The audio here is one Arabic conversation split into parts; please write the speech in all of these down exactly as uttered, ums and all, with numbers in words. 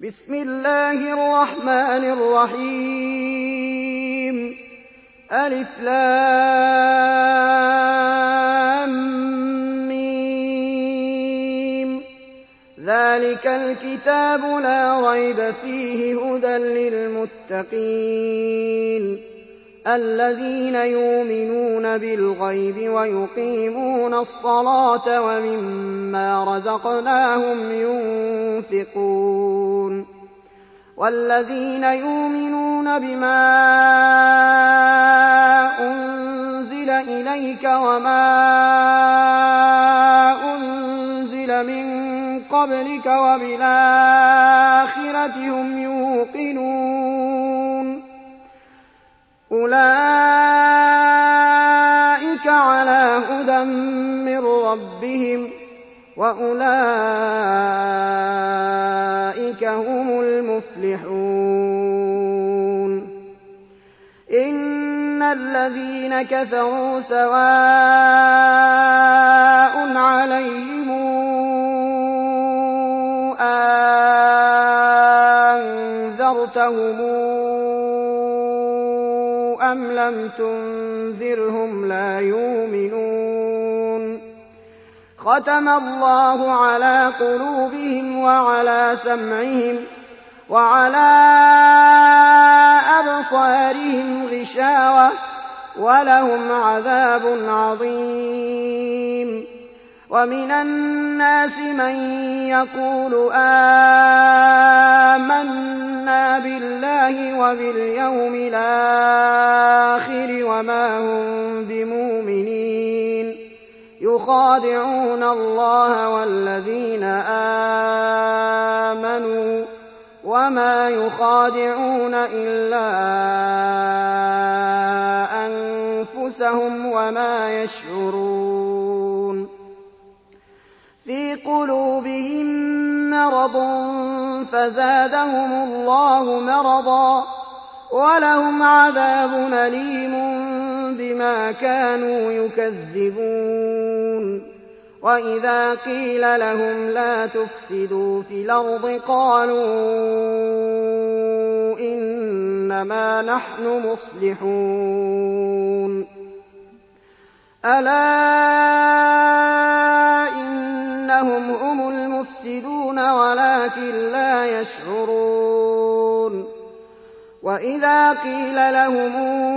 بسم الله الرحمن الرحيم ألف لام ميم ذلك الكتاب لا ريب فيه هدى للمتقين الذين يؤمنون بالغيب ويقيمون الصلاة ومما رزقناهم ينفقون والذين يؤمنون بما أنزل إليك وما أنزل من قبلك وبالآخرة هم يوقنون أولئك على هدى من ربهم وأولئك هم المفلحون إن الذين كفروا سواء عليهم أنذرتهم أَمْ لَمْ تُنذِرْهُمْ لَا يُؤْمِنُونَ ختم الله على قلوبهم وعلى سمعهم وعلى أبصارهم غشاوة ولهم عذاب عظيم ومن الناس من يقول آمنا بالله وباليوم الآخر وما هم بمؤمنين يخادعون الله والذين آمنوا وما يخادعون إلا أنفسهم وما يشعرون في قلوبهم مرض فزادهم الله مرضا ولهم عذاب أليم بما كانوا يكذبون وإذا قيل لهم لا تفسدوا في الأرض قالوا إنما نحن مصلحون ألا إنهم هم المفسدون ولكن لا يشعرون وإذا قيل لهم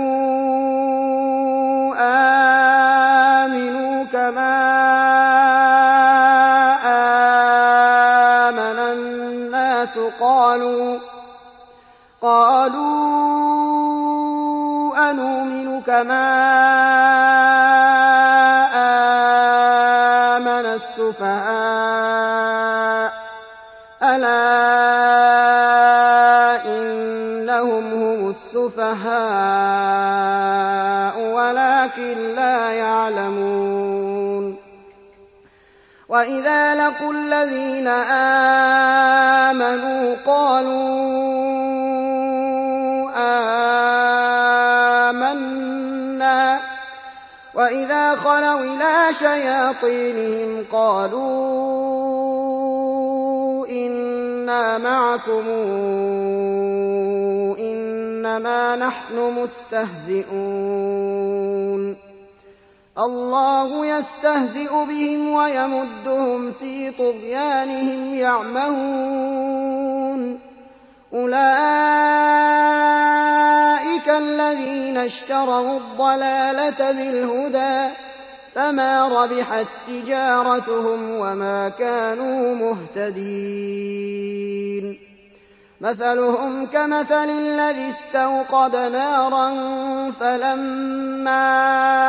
آمنوا كما آمن الناس قالوا قالوا أنؤمن كما آمن السفهاء ألا إنهم هم السفهاء ولكن لا يعلمون وإذا لقوا الذين آمنوا قالوا آمنا وإذا خلوا إلى شياطينهم قالوا إنا معكم إنما نحن مستهزئون الله يستهزئ بهم ويمدهم في طغيانهم يعمهون أولئك الذين اشتروا الضلالة بالهدى فما ربحت تجارتهم وما كانوا مهتدين مثلهم كمثل الذي استوقد نارا فلما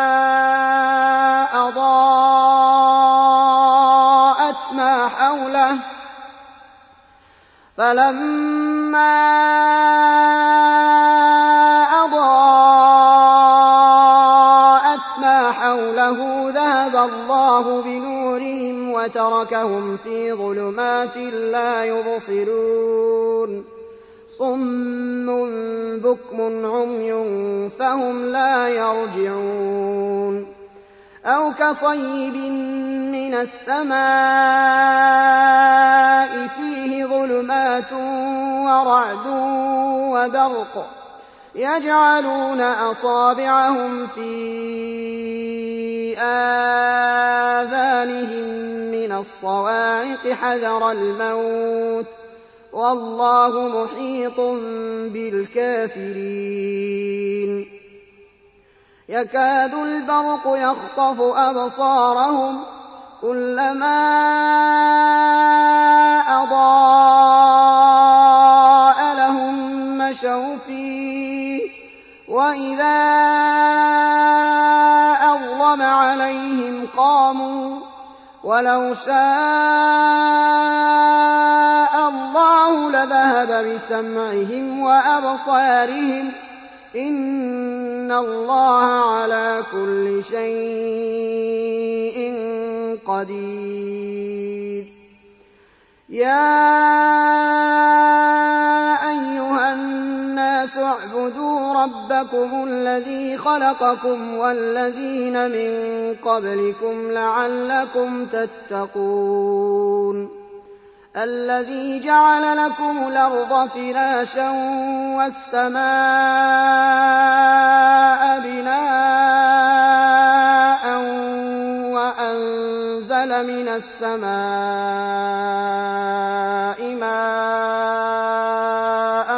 أضاءت ما حوله فلما أضاءت ما حوله ذهب الله بنورهم وتركهم في ظلمات لا يبصرون صم بكم عمي فهم لا يرجعون أَوْ كَصَيِّبٍ مِّنَ السَّمَاءِ فِيهِ ظُلُمَاتٌ وَرَعْدٌ وَبَرْقٌ يَجْعَلُونَ أَصَابِعَهُمْ فِي آذَانِهِم مِّنَ الصَّوَاعِقِ حَذَرَ الْمَوْتِ ۚ وَاللَّهُ مُحِيطٌ بِالْكَافِرِينَ يَكَادُ الْبَرْقُ يَخْطَفُ أَبْصَارَهُمْ كُلَّمَا أَضَاءَ لَهُم مَّشَوْا فِيهِ وَإِذَا أَظْلَمَ عَلَيْهِمْ قَامُوا وَلَوْ شَاءَ اللَّهُ لَذَهَبَ بِسَمْعِهِمْ وَأَبْصَارِهِمْ ۚ إِنَّ اللَّهَ عَلَىٰ كُلِّ شَيْءٍ قَدِيرٌ يَا أَيُّهَا النَّاسُ اعْبُدُوا رَبَّكُمُ الَّذِي خَلَقَكُمْ وَالَّذِينَ مِن قَبْلِكُمْ لَعَلَّكُمْ تَتَّقُونَ الَّذِي جَعَلَ لَكُمُ الْأَرْضَ فِرَاشًا وَالسَّمَاءَ بِنَاءً وَأَنزَلَ مِنَ السَّمَاءِ مَاءً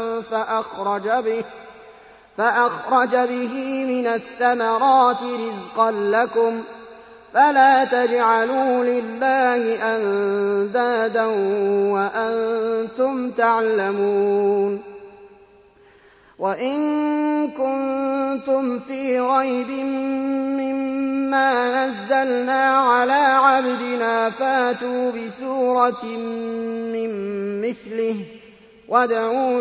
فَأَخْرَجَ بِهِ مِنَ الثَّمَرَاتِ رِزْقًا لَّكُمْ ۖ فَلَا تَجْعَلُوا لِلَّهِ أَندَادًا وَأَنتُمْ تَعْلَمُونَ وَإِن كُنتُمْ فِي رَيْبٍ مِّمَّا نَزَّلْنَا عَلَىٰ عَبْدِنَا فَأْتُوا بِسُورَةٍ مِّن مِّثْلِهِ وَادْعُوا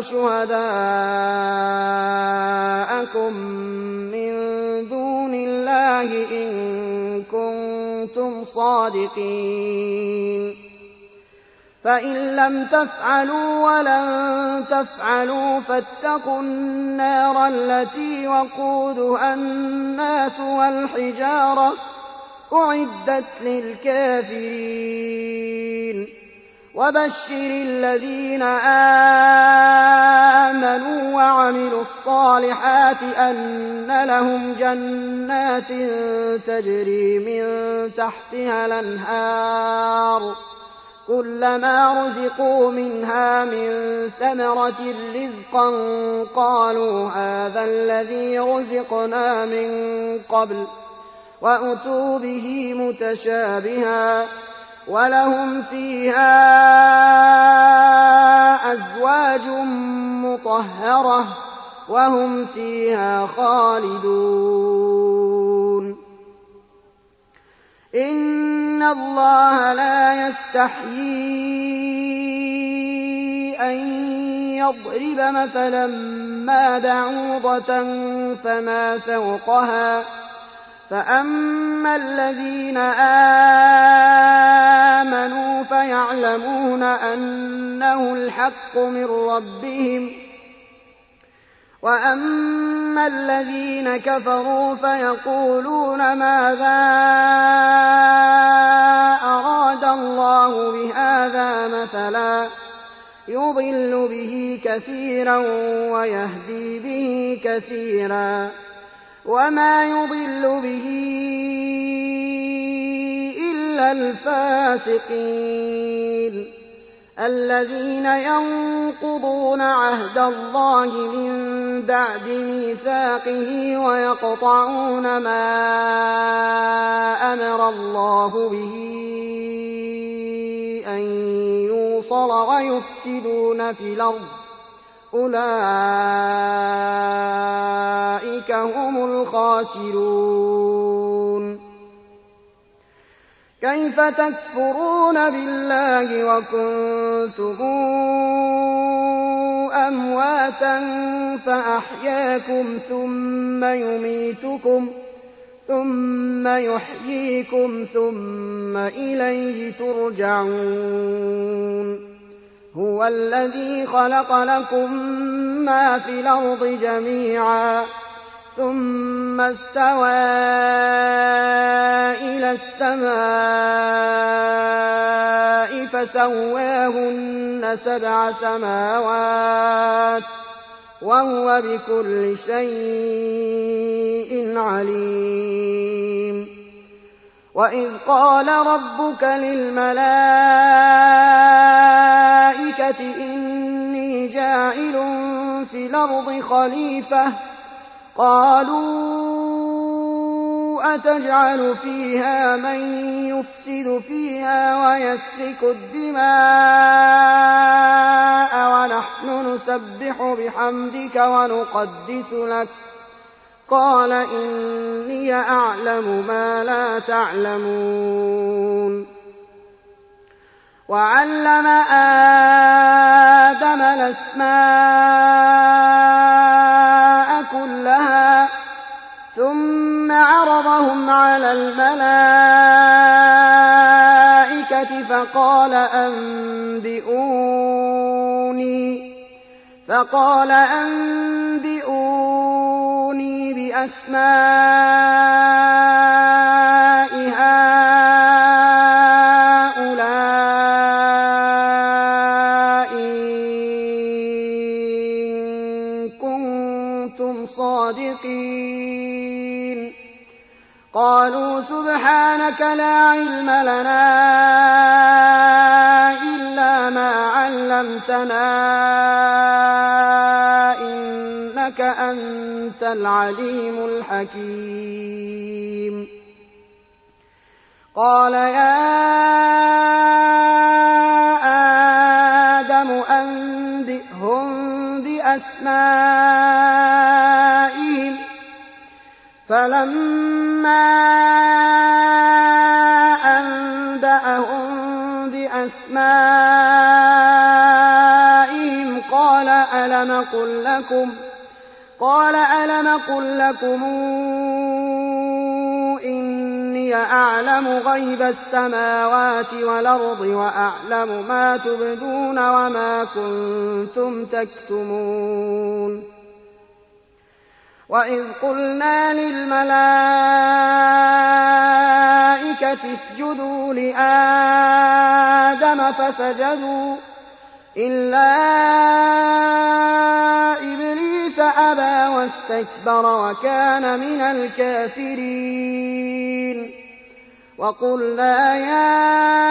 شُهَدَاءَكُم مِّن دُونِ اللَّهِ إِن كُنتُمْ صَادِقِينَ فَإِن لَّمْ تَفْعَلُوا وَلَن تَفْعَلُوا فَاتَّقُوا النَّارَ الَّتِي وَقُودُهَا النَّاسُ وَالْحِجَارَةُ ۖ أُعِدَّتْ لِلْكَافِرِينَ وَبَشِّرِ الَّذِينَ آمَنُوا وَعَمِلُوا الصَّالِحَاتِ أَنَّ لَهُمْ جَنَّاتٍ تَجْرِي مِن تَحْتِهَا الْأَنْهَارُ كُلَّمَا رُزِقُوا مِنْهَا مِن ثَمَرَةٍ رِّزْقًا قَالُوا هَٰذَا الَّذِي رُزِقْنَا مِن قَبْلُ وَأُتُوا بِهِ مُتَشَابِهًا ۖ وَلَهُمْ فِيهَا أَزْوَاجٌ مُّطَهَّرَةٌ وَهُمْ فِيهَا خَالِدُونَ إِنَّ اللَّهَ لَا يَسْتَحْيِي أَن يَضْرِبَ مَثَلًا مَّا بَعُوضَةً فَمَا فَوْقَهَا ۚ فَأَمَّا الَّذِينَ آمَنُوا فَيَعْلَمُونَ أَنَّهُ الْحَقُّ مِن رَّبِّهِمْ ۖ وَأَمَّا الَّذِينَ كَفَرُوا فَيَقُولُونَ مَاذَا أَرَادَ اللَّهُ بِهَٰذَا مَثَلًا ۚ يُضِلُّ بِهِ كَثِيرًا وَيَهْدِي بِهِ كَثِيرًا ۚ وَمَا يُضِلُّ بِهِ إِلَّا الْفَاسِقِينَ الَّذِينَ يَنقُضُونَ عَهْدَ اللَّهِ مِن بَعْدِ مِيثَاقِهِ وَيَقْطَعُونَ مَا أَمَرَ اللَّهُ بِهِ أَن يُوصَلَ وَيُفْسِدُونَ فِي الْأَرْضِ ۚ أُولَٰئِكَ هُمُ الْخَاسِرُونَ كَيْفَ تَكْفُرُونَ بِاللَّهِ وَكُنتُمْ أَمْوَاتًا فَأَحْيَاكُمْ ثُمَّ يُمِيتُكُمْ ثُمَّ يُحْيِيكُمْ ثُمَّ إِلَيْهِ تُرْجَعُونَ هُوَ الَّذِي خَلَقَ لَكُم مَّا فِي الْأَرْضِ جَمِيعًا ثم استوى إلى السماء فسواهن سبع سماوات وهو بكل شيء عليم. وإذ قال ربك للملائكة إني جاعل في الأرض خليفة قالوا أتجعل فيها من يفسد فيها ويسفك الدماء ونحن نسبح بحمدك ونقدس لك قال إني أعلم ما لا تعلمون. وعلم آدم الأسماء كلها ثم عرضهم على الملائكة فقال أنبئوني فقال أنبئوني بأسماء هؤلاء إن كنتم صادقين. قالوا سبحانك لا علم لنا إلا ما علمتنا إنك أنت العليم الحكيم. قال يا آدم أنبئهم بأسمائهم فلما أنبأهم بأسمائهم قال ألم قل لكم قال ألم قل لكم إني أعلم غيب السماوات والأرض وأعلم ما تبدون وما كنتم تكتمون. وإذ قلنا للملائكة اسجدوا لآدم فسجدوا إلا إبليس أبى واستكبر وكان من الكافرين. وقلنا يا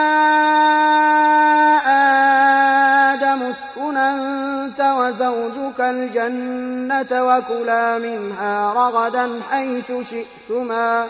آدم اسكن أنت وزوجك الجنة وكلا منها رغدا حيث شئتما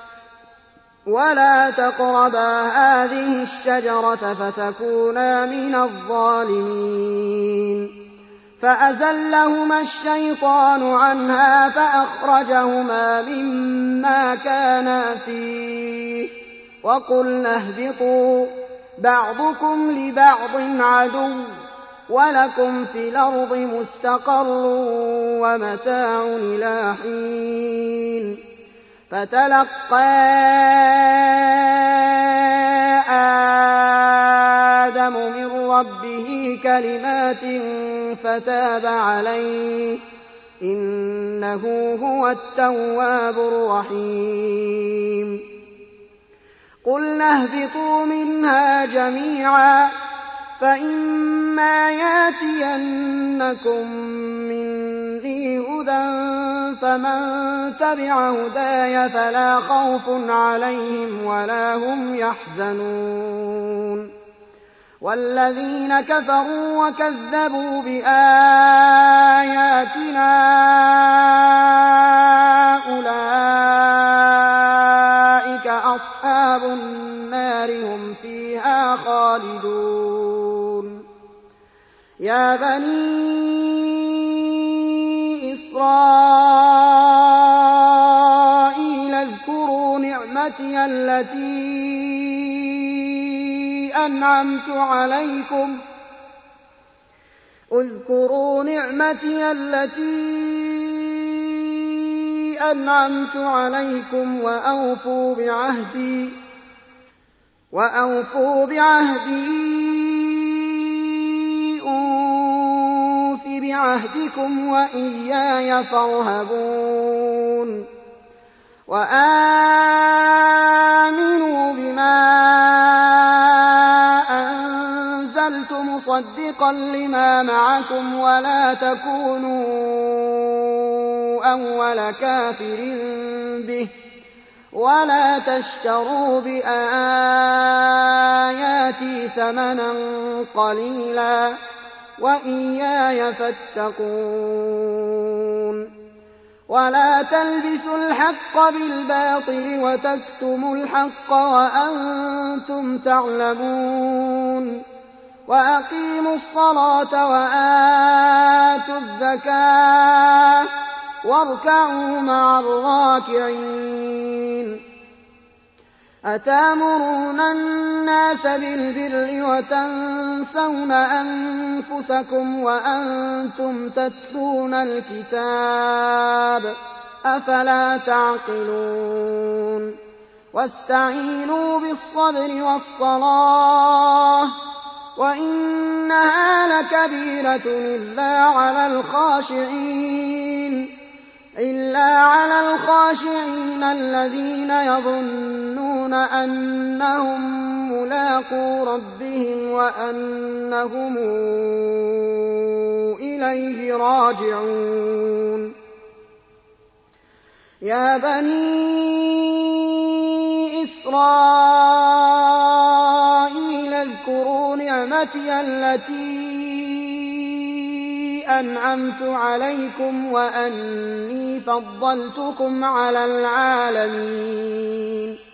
ولا تقربا هذه الشجرة فتكونا من الظالمين. فأزلهما الشيطان عنها فأخرجهما مما كانا فيه وقلنا اهبطوا بعضكم لبعض عدو ولكم في الأرض مستقر ومتاع إلى حين. فتلقى آدم من ربه كلمات فتاب عليه إنه هو التواب الرحيم. قلنا اهبطوا منها جميعا فإما ياتينكم مني هدى فمن تبع هداي فلا خوف عليهم ولا هم يحزنون. والذين كفروا وكذبوا بآياتنا أولئك أصحاب النار هم فيها خالدون. يا بني إسرائيل اذكروا نعمتي التي أنعمت عليكم اذكروا نعمتي التي أنعمت عليكم وأوفوا بعهدي وأوفوا بعهدي أوف بعهدكم وإياي فارهبون. وآمنوا بما أنزلت مصدقا لما معكم ولا تكونوا أول كافر به ولا تشتروا بآياتي ثمنا قليلا وإياي فاتقون ولا تلبسوا الحق بالباطل وتكتموا الحق وأنتم تعلمون وأقيموا الصلاة وآتوا الزكاة واركعوا مع الراكعين أتامرون الناس بالبر وتنسون أنفسكم وأنتم تتلون الكتاب أفلا تعقلون واستعينوا بالصبر والصلاة وإنها لكبيرة إلا على الخاشعين إلا على الخاشعين الذين يظنون أنهم ملاقو ربهم وأنهم إليه راجعون يا بني إسرائيل اذكروا نعمتي التي أنعمت عليكم وأني فضلتكم على العالمين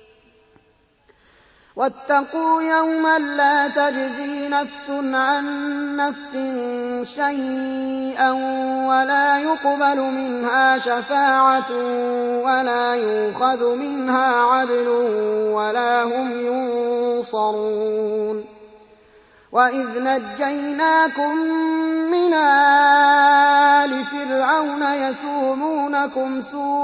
واتقوا يوما لا تجزي نفس عن نفس شيئا ولا يقبل منها شفاعة ولا يؤخذ منها عدل ولا هم ينصرون وإذ نجيناكم من آل فرعون يسومونكم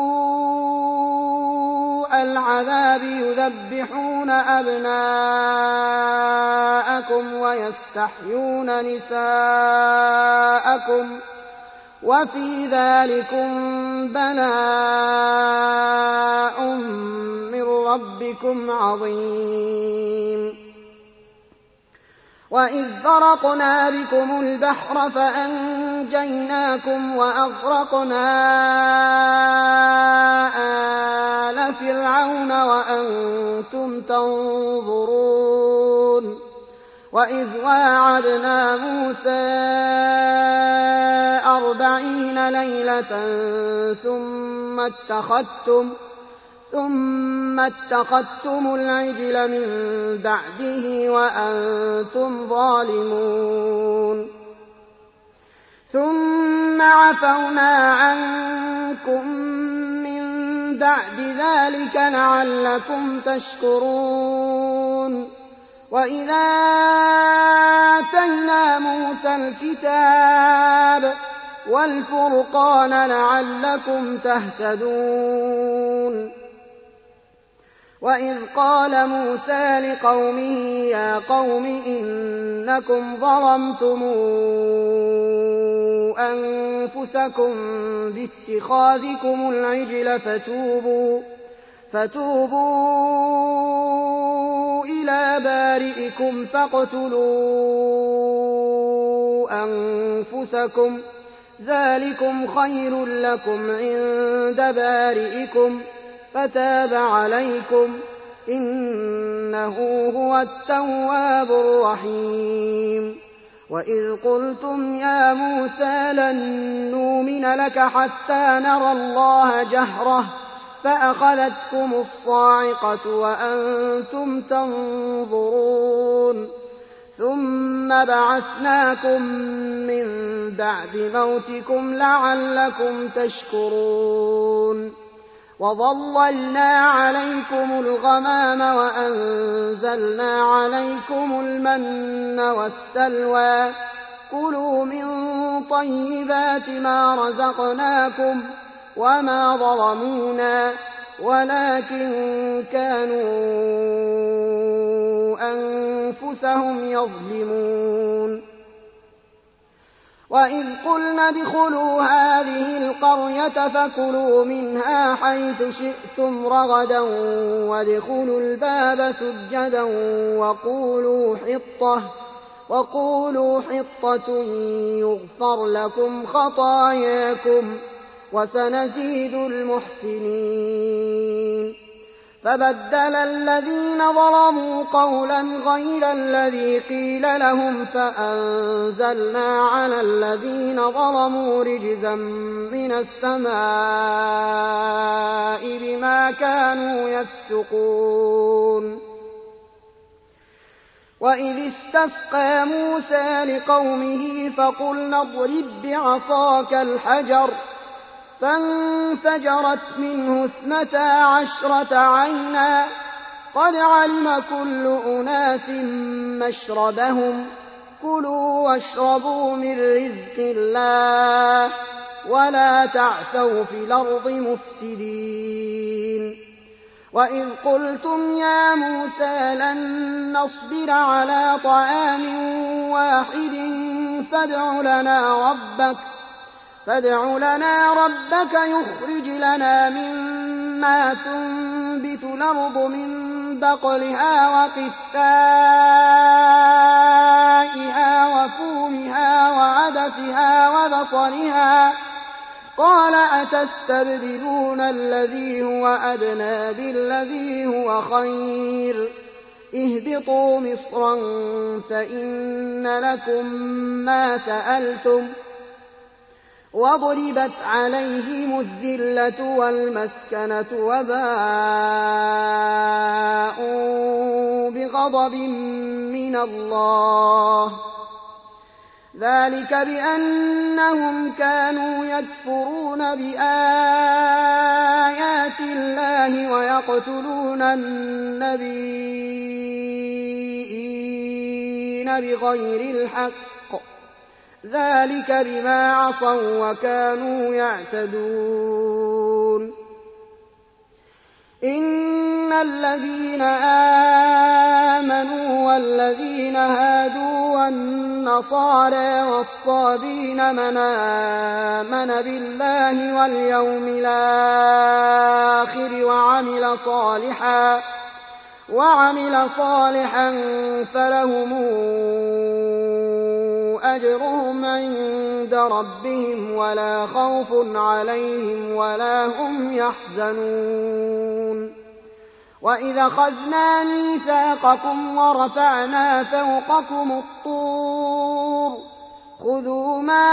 سوء العذاب يذبحون أبناءكم ويستحيون نساءكم وفي ذلكم بلاء من ربكم عظيم وإذ فرقنا بكم البحر فأنجيناكم وأغرقنا آل فرعون وأنتم تنظرون وإذ واعدنا موسى أربعين ليلة ثم اتخذتم ثم اتخذتم العجل من بعده وأنتم ظالمون ثم عفونا عنكم من بعد ذلك لعلكم تشكرون وإذا آتينا موسى الكتاب والفرقان لعلكم تهتدون وإذ قال موسى لقومه يا قوم إنكم ظلمتم أنفسكم باتخاذكم العجل فتوبوا, فتوبوا إلى بارئكم فاقتلوا أنفسكم ذلكم خير لكم عند بارئكم فتاب عليكم إنه هو التواب الرحيم وإذ قلتم يا موسى لن نؤمن لك حتى نرى الله جهرة فأخذتكم الصاعقة وأنتم تنظرون ثم بعثناكم من بعد موتكم لعلكم تشكرون وظللنا عليكم الغمام وأنزلنا عليكم المن والسلوى كلوا من طيبات ما رزقناكم وما ظلمونا ولكن كانوا أنفسهم يظلمون وإذ قلنا ادخلوا هذه القرية فكلوا منها حيث شئتم رغدا وادخلوا الباب سجدا وقولوا حطة وقولوا حطة يغفر لكم خطاياكم وسنزيد المحسنين. فبدل الذين ظلموا قولا غير الذي قيل لهم فأنزلنا على الذين ظلموا رجزا من السماء بما كانوا يفسقون. وإذ استسقى موسى لقومه فقلنا اضرب بعصاك الحجر فانفجرت منه اثنتا عشرة عينا قد علم كل أناس مشربهم كلوا واشربوا من رزق الله ولا تعثوا في الأرض مفسدين. وإذ قلتم يا موسى لن نصبر على طعام واحد فادع لنا ربك فادع لنا ربك يخرج لنا مما تنبت الأرض من بقلها وقثائها وفومها وعدسها وبصلها قال أتستبدلون الذي هو أدنى بالذي هو خير اهبطوا مصرا فإن لكم ما سألتم وضربت عليهم الذلة والمسكنة وباءوا بغضب من الله ذلك بأنهم كانوا يكفرون بآيات الله ويقتلون النبيين بغير الحق ذلك بما عصوا وكانوا يعتدون. إن الذين آمنوا والذين هادوا والنصارى والصابين من آمن بالله واليوم الآخر وعمل صالحا وعمل صالحا فلهم أجرهم عند ربهم ولا خوف عليهم ولا هم يحزنون. وإذا أخذنا ميثاقكم ورفعنا فوقكم الطور خذوا ما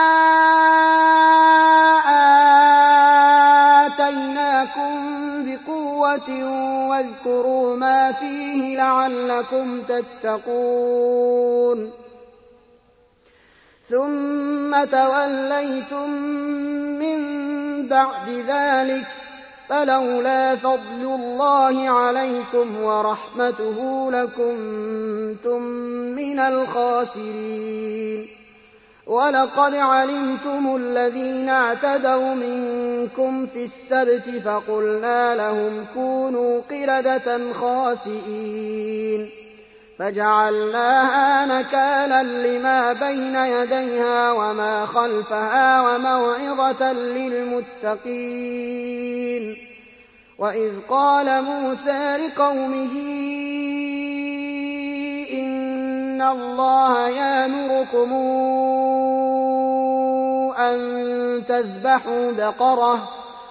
آتيناكم بقوة واذكروا ما فيه لعلكم تتقون ثم توليتم من بعد ذلك فلولا فضل الله عليكم ورحمته لكنتم من الخاسرين. ولقد علمتم الذين اعتدوا منكم في السبت فقلنا لهم كونوا قردة خاسئين فجعلناها نكالا لما بين يديها وما خلفها وموعظة للمتقين. وإذ قال موسى لقومه إن الله يأمركم أن تذبحوا بقرة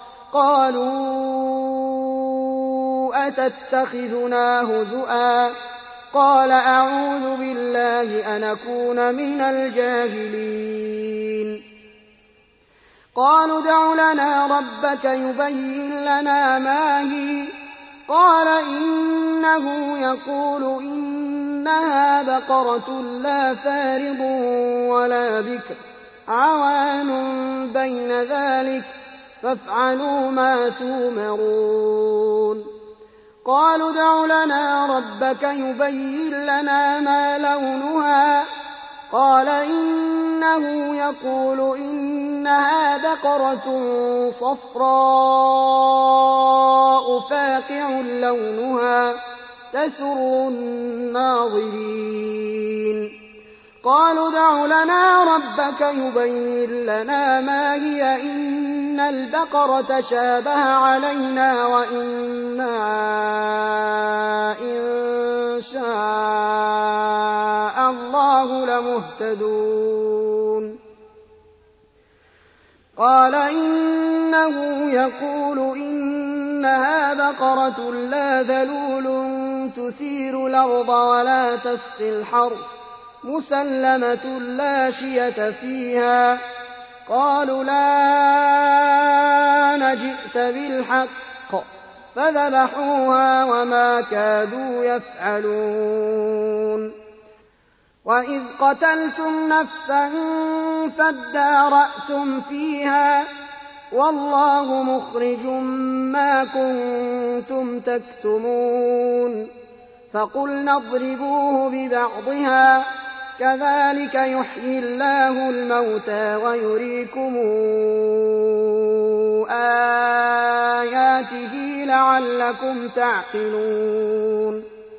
قالوا أتتخذنا هزؤا قال أعوذ بالله أن أكون من الجاهلين. قالوا ادع لنا ربك يبين لنا ما هي قال إنه يقول إنها بقرة لا فارض ولا بكر عوان بين ذلك فافعلوا ما تؤمرون. قالوا ادع لنا ربك يبين لنا ما لونها قال إنه يقول إنها بقرة صفراء فاقع لونها تسر الناظرين. قالوا ادْعُ لَنَا رَبَّكَ يُبَيِّن لَّنَا مَا هِيَ إِنَّ الْبَقَرَ تَشَابَهَ عَلَيْنَا وَإِنَّا إِن شَاءَ اللَّهُ لَمُهْتَدُونَ قَالَ إِنَّهُ يَقُولُ إِنَّهَا بَقَرَةٌ لَّا ذَلُولٌ تُثِيرُ الْأَرْضَ وَلَا تَسْقِي الْحَرْثَ مُسَلَّمَةٌ لَّا شِيَةَ فِيهَا قَالُوا الْآنَ جِئْتَ بِالْحَقِّ فَذَبَحُوهَا وَمَا كَادُوا يَفْعَلُونَ وَإِذْ قَتَلْتُمْ نَفْسًا فَادَّارَأْتُمْ فِيهَا وَاللَّهُ مُخْرِجٌ مَّا كُنتُمْ تَكْتُمُونَ فَقُلْنَا اضْرِبُوهُ بِبَعْضِهَا كَذَٰلِكَ يُحْيِي اللَّهُ الْمَوْتَىٰ وَيُرِيكُمْ آيَاتِهِ لَعَلَّكُمْ تَعْقِلُونَ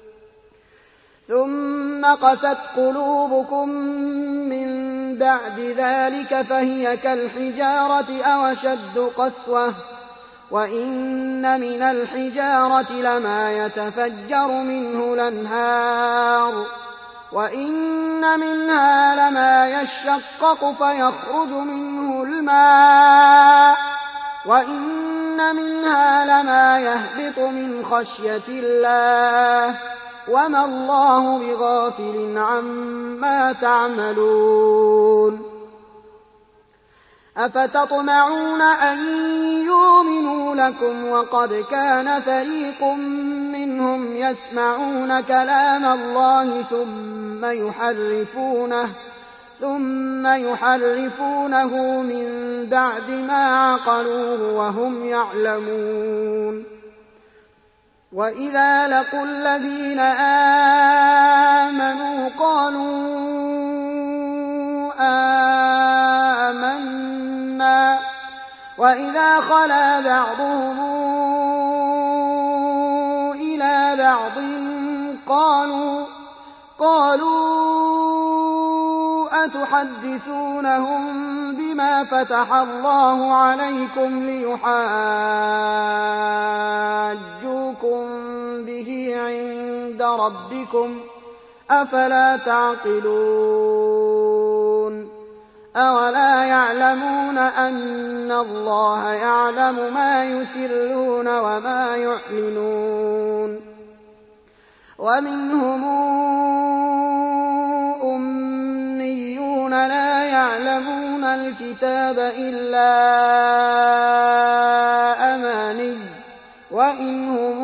ثُمَّ قَسَتْ قُلُوبُكُم مِّن بَعْدِ ذَٰلِكَ فَهِيَ كَالْحِجَارَةِ أَوْ أَشَدُّ قَسْوَةً وَإِنَّ مِنَ الْحِجَارَةِ لَمَا يَتَفَجَّرُ مِنْهُ الْأَنْهَارُ وَإِنَّ مِنْهَا لَمَا يَشَّقَّقُ فَيَخْرُجُ مِنْهُ الْمَاءُ وَإِنَّ مِنْهَا لَمَا يَهْبِطُ مِنْ خَشْيَةِ اللَّهِ وَمَا اللَّهُ بِغَافِلٍ عَمَّا تَعْمَلُونَ أَفَتَطْمَعُونَ أَن يُؤْمِنُوا لَكُمْ وَقَدْ كَانَ فَرِيقٌ مِّنْهُمْ يَسْمَعُونَ كَلَامَ اللَّهِ ثُمَّ يُحَرِّفُونَهُ ثُمَّ يُحَرِّفُونَهُ مِن بَعْدِ مَا عَقَلُوهُ وَهُمْ يَعْلَمُونَ وَإِذَا لَقُوا الَّذِينَ آمَنُوا قَالُوا آمَنَّا وَإِذَا خَلَا بَعْضُهُمْ إِلَىٰ بَعْضٍ قَالُوا قَالُوا أَتُحَدِّثُونَهُم بِمَا فَتَحَ اللَّهُ عَلَيْكُمْ لِيُحَاجُّوكُم بِهِ عِندَ رَبِّكُمْ ۚ أَفَلَا تَعْقِلُونَ أَوَلَا يَعْلَمُونَ أَنَّ اللَّهَ يَعْلَمُ مَا يُسِرُّونَ وَمَا يُعْلِنُونَ وَمِنْهُمْ أُمِّيُّونَ لَا يَعْلَمُونَ الْكِتَابَ إِلَّا أَمَانِيَّ وَإِنْ هُمْ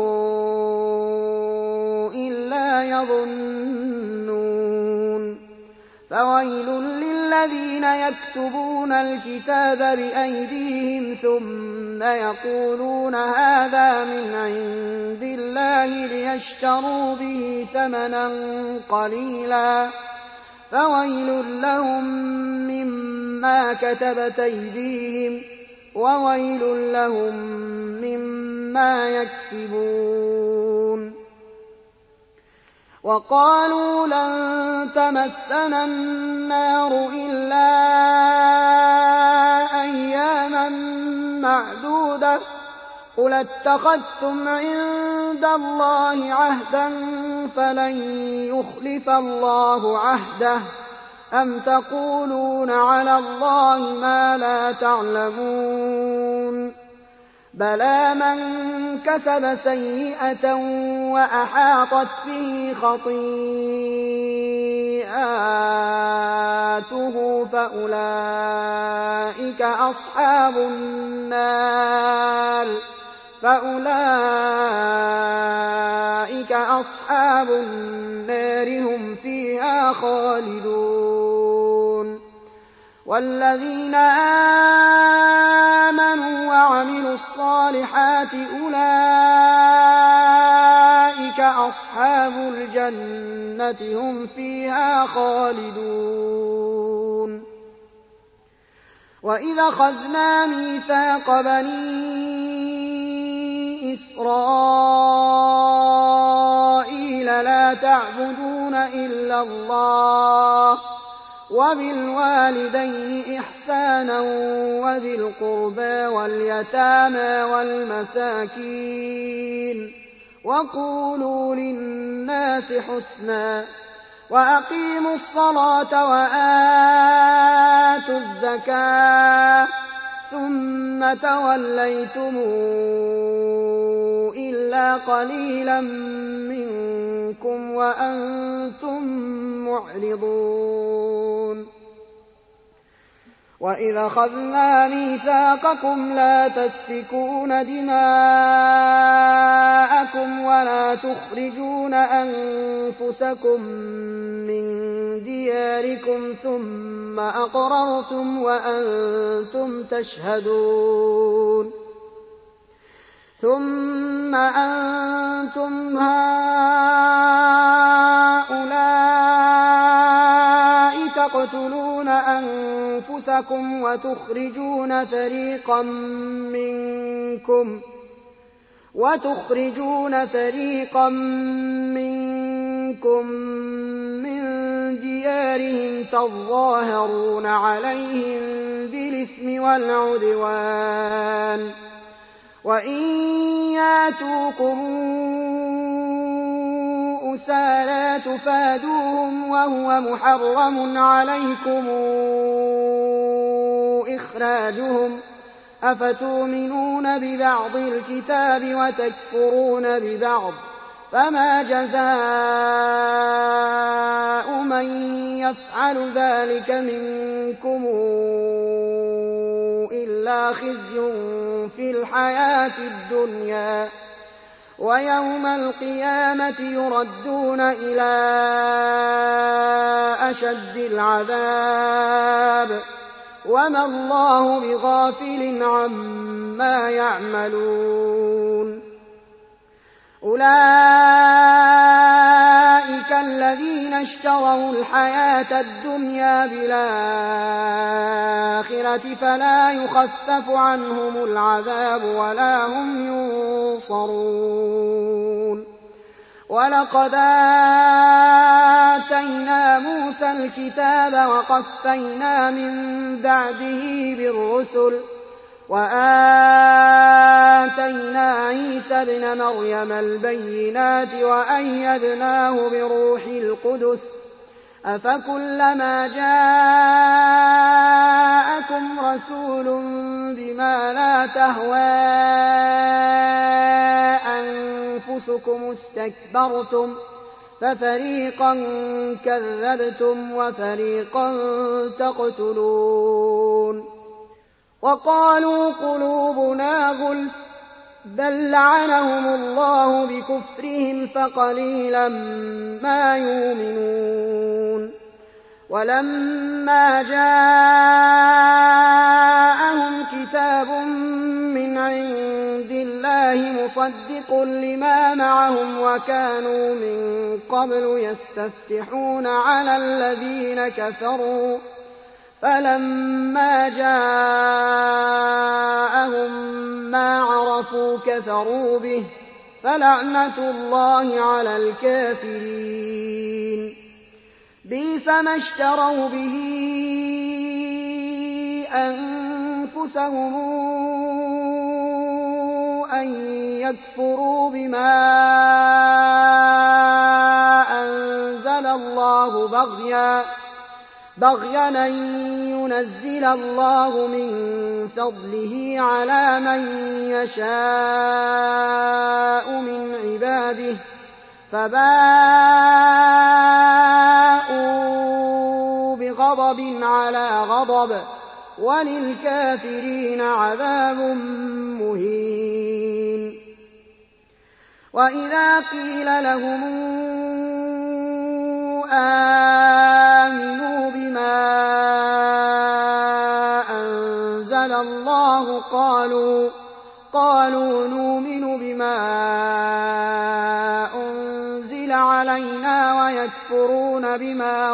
إِلَّا يَظُنُّونَ فَوَيْلٌ لِّلَّذِينَ يَكْتُبُونَ الْكِتَابَ بِأَيْدِيهِمْ ثُمَّ يَقُولُونَ هَٰذَا مِنْ عِندِ اللَّهِ لِيَشْتَرُوا بِهِ ثَمَنًا قَلِيلًا فَوَيْلٌ لَّهُم مِّمَّا كَتَبَتْ أَيْدِيهِمْ وَوَيْلٌ لَّهُم مِّمَّا يَكْسِبُونَ وَقَالُوا لَن تَمَسَّنَا النَّارُ إِلَّا أَيَّامًا مَّعْدُودَةً قُلْ اتَّخَذْتُمْ عِندَ اللَّهِ عَهْدًا فَلَن يُخْلِفَ اللَّهُ عَهْدَهُ أَمْ تَقُولُونَ عَلَى اللَّهِ مَا لَا تَعْلَمُونَ بَلَىٰ مَن كَسَبَ سَيِّئَةً وَأَحَاطَتْ بِهِ خَطِيئَاتُهُ فَأُولَٰئِكَ أَصْحَابُ النَّارِ فَأُولَٰئِكَ أَصْحَابُ النَّارِ هُمْ فِيهَا خَالِدُونَ وَالَّذِينَ آمَنُوا وَعَمِلُوا الصَّالِحَاتِ أُولَٰئِكَ أَصْحَابُ الْجَنَّةِ هُمْ فِيهَا خَالِدُونَ وَإِذْ أَخَذْنَا مِيثَاقَ بَنِي إِسْرَائِيلَ لَا تَعْبُدُونَ إلا الله وبالوالدين إحسانا وذي القربى واليتامى والمساكين وقولوا للناس حسنا وأقيموا الصلاة وآتوا الزكاة ثم توليتم إلا قليلا منكم وأنتم معرضون وإذ أخذنا ميثاقكم لا تسفكون دماءكم ولا تخرجون أنفسكم من دياركم ثم أقررتم وأنتم تشهدون ثم أنتم هؤلاء تقتلون أنفسكم وتخرجون فريقا منكم وتخرجون فريقا منكم من ديارهم تظاهرون عليهم بالإثم والعدوان وإن ياتوكم أسارى تفادوهم وهو محرم عليكم إخراجهم أفتؤمنون ببعض الكتاب وتكفرون ببعض فما جزاء من يفعل ذلك منكم إلا خزي في الحياة الدنيا ويوم القيامة يردون إلى أشد العذاب وما الله بغافل عما يعملون أولئك الذين اشتروا الحياة الدنيا بالآخرة فلا يخفف عنهم العذاب ولا هم ينصرون ولقد آتينا موسى الكتاب وقفينا من بعده بالرسل وآتينا عيسى ابن مريم البينات وأيدناه بروح القدس أفكلما جاءكم رسول بما لا تهوى أنفسكم استكبرتم ففريقا كذبتم وفريقا تقتلون وقالوا قلوبنا غلف بل لعنهم الله بكفرهم فقليلا ما يؤمنون ولما جاءهم كتاب من عند الله مصدق لما معهم وكانوا من قبل يستفتحون على الذين كفروا فلما جاءهم ما عرفوا كفروا به فلعنة الله على الكافرين بئس ما اشتروا به أنفسهم أن يكفروا بما أنزل الله بغيا بغيا أن ينزل الله من فضله على من يشاء من عباده فباءوا بغضب على غضب وللكافرين عذاب مهين وإذا قيل لهم آمنوا بما أنزل الله قالوا قالوا نؤمن بما أنزل علينا ويكفرون بما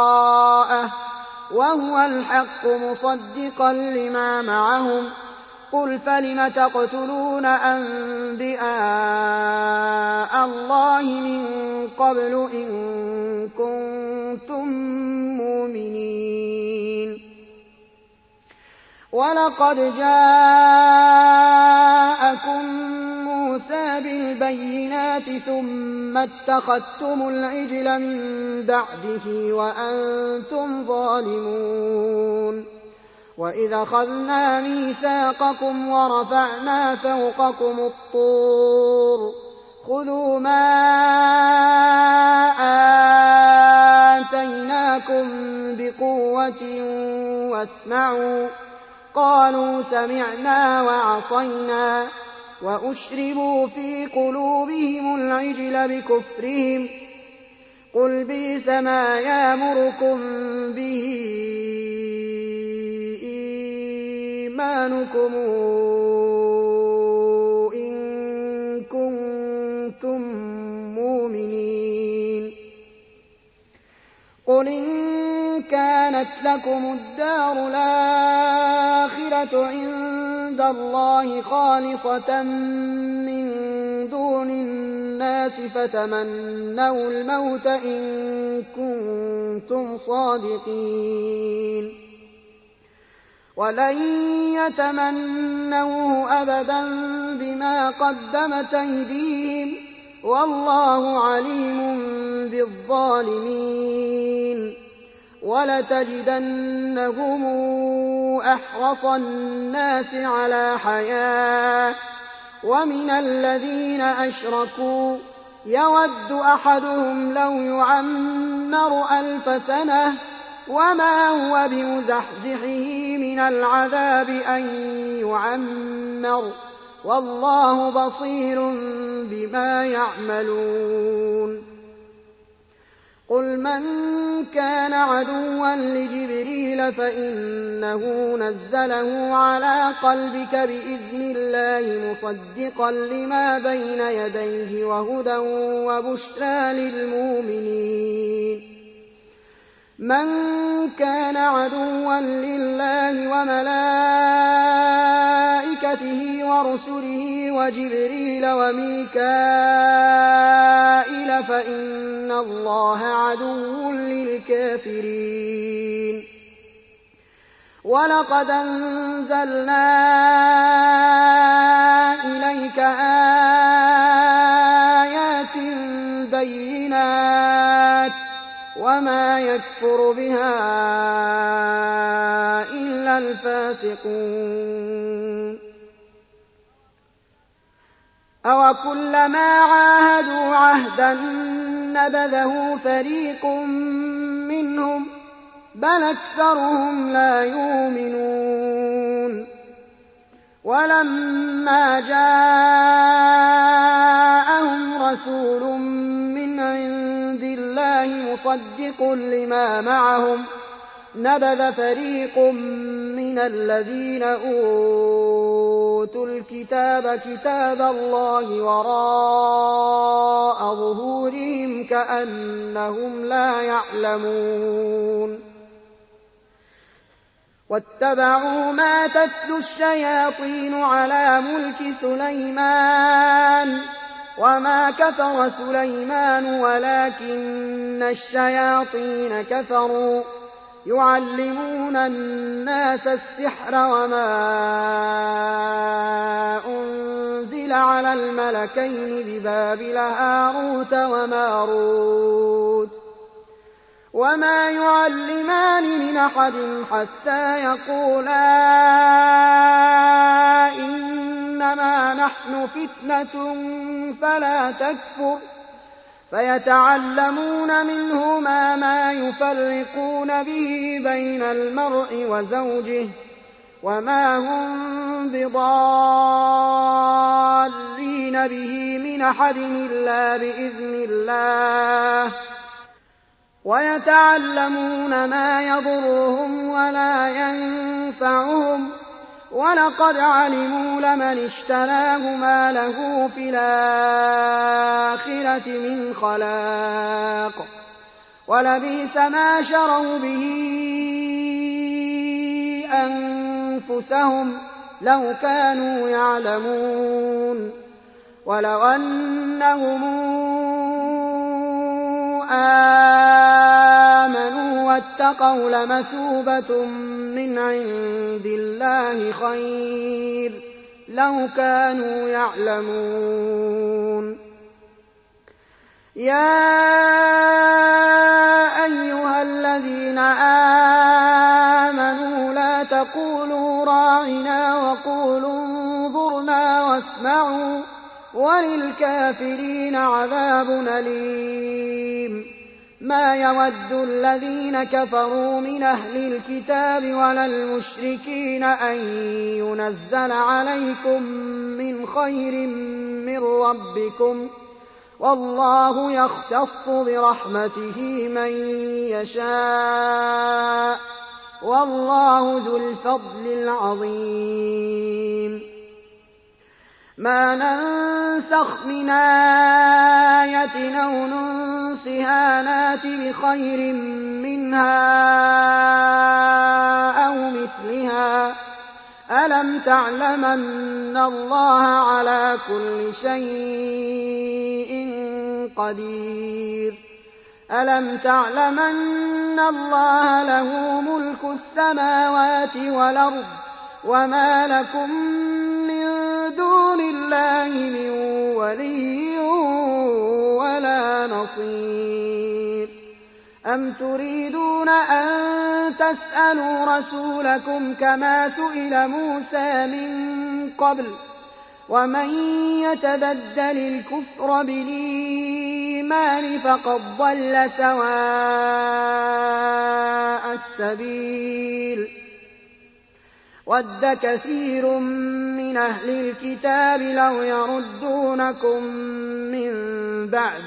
وراءه وهو الحق مصدقا لما معهم قُلْ فَلِمَ تَقْتُلُونَ أَنبِيَاءَ اللَّهِ مِن قَبْلُ إِن كُنتُم مُّؤْمِنِينَ وَلَقَدْ جَاءَكُم مُّوسَىٰ بِالْبَيِّنَاتِ ثُمَّ اتَّخَذْتُمُ الْعِجْلَ مِن بَعْدِهِ وَأَنتُمْ ظَالِمُونَ وَإِذْ أَخَذْنَا مِيثَاقَكُمْ وَرَفَعْنَا فَوْقَكُمُ الطُّورَ خُذُوا مَا آتَيْنَاكُم بِقُوَّةٍ وَاسْمَعُوا قَالُوا سَمِعْنَا وَعَصَيْنَا وَأُشْرِبُوا فِي قُلُوبِهِمُ الْعِجْلَ بِكُفْرِهِمْ قُلْ بِئْسَ مَا يَأْمُرُكُم بِهِ إِيمَانُكُمْ إِن كُنتُم مُّؤْمِنِينَ قُلْ إِن كَانَتْ لَكُمُ الدَّارُ الْآخِرَةُ عِندَ اللَّهِ خَالِصَةً مِّن دُونِ النَّاسِ فَتَمَنَّوُا الْمَوْتَ إِن كُنتُمْ صَادِقِينَ وَلَن يَتَمَنَّوْهُ أَبَدًا بِمَا قَدَّمَتْ أَيْدِيهِمْ وَاللَّهُ عَلِيمٌ بِالظَّالِمِينَ وَلَتَجِدَنَّهُمْ أَحْرَصَ النَّاسِ عَلَىٰ حَيَاةٍ وَمِنَ الَّذِينَ أَشْرَكُوا يَوَدُّ أَحَدُهُمْ لَوْ يُعَمَّرُ أَلْفَ سَنَةٍ وَمَا هُوَ بِمُزَحْزِحِهِ مِنَ الْعَذَابِ أَن يُعَمَّرَ وَاللَّهُ بَصِيرٌ بِمَا يَعْمَلُونَ قُلْ مَن كَانَ عَدُوًّا لِّجِبْرِيلَ فَإِنَّهُ نَزَّلَهُ عَلَىٰ قَلْبِكَ بِإِذْنِ اللَّهِ مُصَدِّقًا لِّمَا بَيْنَ يَدَيْهِ وَهُدًى وَبُشْرَىٰ لِلْمُؤْمِنِينَ مَن كَانَ عَدُوًّا لِّلَّهِ وَمَلَائِكَتِهِ وَرُسُلِهِ وَجِبْرِيلَ وَمِيكَائِيلَ فَإِنَّ اللَّهَ عَدُوٌّ لِّلْكَافِرِينَ وَلَقَدْ أَنزَلْنَا إِلَيْكَ آيَاتٍ بَيِّنَاتٍ وَمَا يَكْفُرُ بِهَا إِلَّا الْفَاسِقُونَ أَوَكُلَّمَا عَاهَدُوا عَهْدًا نَّبَذَهُ فَرِيقٌ مِّنْهُم بَلْ أَكْثَرُهُمْ لَا يُؤْمِنُونَ وَلَمَّا جَاءَهُمْ رَسُولٌ مِّنْ عِندِ اللَّهِ مُصَدِّقٌ لِّمَا مَعَهُمْ نَبَذَ فَرِيقٌ مِّنَ الَّذِينَ أُوتُوا الْكِتَابَ كِتَابَ اللَّهِ وَرَاءَ ظُهُورِهِمْ كَأَنَّهُمْ لَا يَعْلَمُونَ وَاتَّبَعُوا مَا تَتْلُو الشَّيَاطِينُ عَلَىٰ مُلْكِ سُلَيْمَانَ وَمَا كَفَرَ سُلَيْمَانُ وَلَٰكِنَّ الشَّيَاطِينَ كَفَرُوا يُعَلِّمُونَ النَّاسَ السِّحْرَ وَمَا أُنزِلَ عَلَى الْمَلَكَيْنِ بِبَابِلَ هَارُوتَ وَمَارُوتَ وَمَا يُعَلِّمَانِ مِنْ أَحَدٍ حَتَّىٰ يَقُولَا إِنَّمَا نَحْنُ فِتْنَةٌ فَلَا تَكْفُرْ فَيَتَعَلَّمُونَ مِنْهُمَا مَا يُفَرِّقُونَ بِهِ بَيْنَ الْمَرْءِ وَزَوْجِهِ وَمَا هُم بِضَارِّينَ بِهِ مِنْ أَحَدٍ إِلَّا بِإِذْنِ اللَّهِ وَيَتَعَلَّمُونَ مَا يَضُرُّهُمْ وَلَا يَنفَعُهُمْ وَلَقَدْ عَلِمُوا لَمَنِ اشْتَرَاهُ مَا لَهُ فِي الْآخِرَةِ مِنْ خَلَاقٍ وَلَبِئْسَ مَا شَرَوْا بِهِ أَنفُسَهُمْ لو كانوا يعلمون ولو أنهم آمنوا واتقوا لمثوبة من عند الله خير لو كانوا يعلمون يا أيها الذين آمنوا لا تقولوا راعنا وقولوا انظرنا واسمعوا وللكافرين عذاب أليم ما يود الذين كفروا من أهل الكتاب ولا المشركين أن ينزل عليكم من خير من ربكم والله يختص برحمته من يشاء والله ذو الفضل العظيم ما ننسخ من آية أو ننسها نات بخير منها أو مثلها ألم تعلم أن الله على كل شيء قدير ألم تعلم أن الله له ملك السماوات والأرض وما لكم من دون الله من ولي ولا نصير أم تريدون أن تسألوا رسولكم كما سئل موسى من قبل ومن يتبدل الكفر بالإيمان فقد ضل سواء السبيل ود كثير من أهل الكتاب لو يردونكم من بعد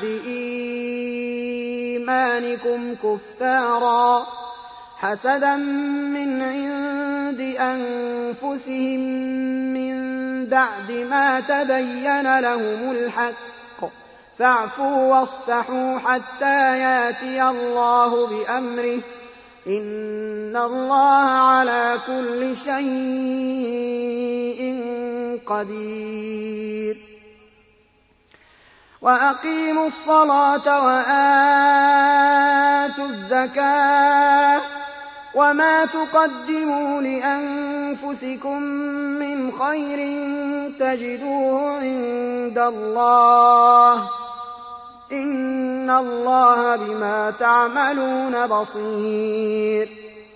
إيمانكم كفارا حسدا من عند أنفسهم من بعد ما تبين لهم الحق فاعفوا واصفحوا حتى يأتي الله بأمره إن الله على كل شيء قدير وأقيموا الصلاة وآتوا الزكاة وما تقدموا لأنفسكم من خير تجدوه عند الله إن الله بما تعملون بصير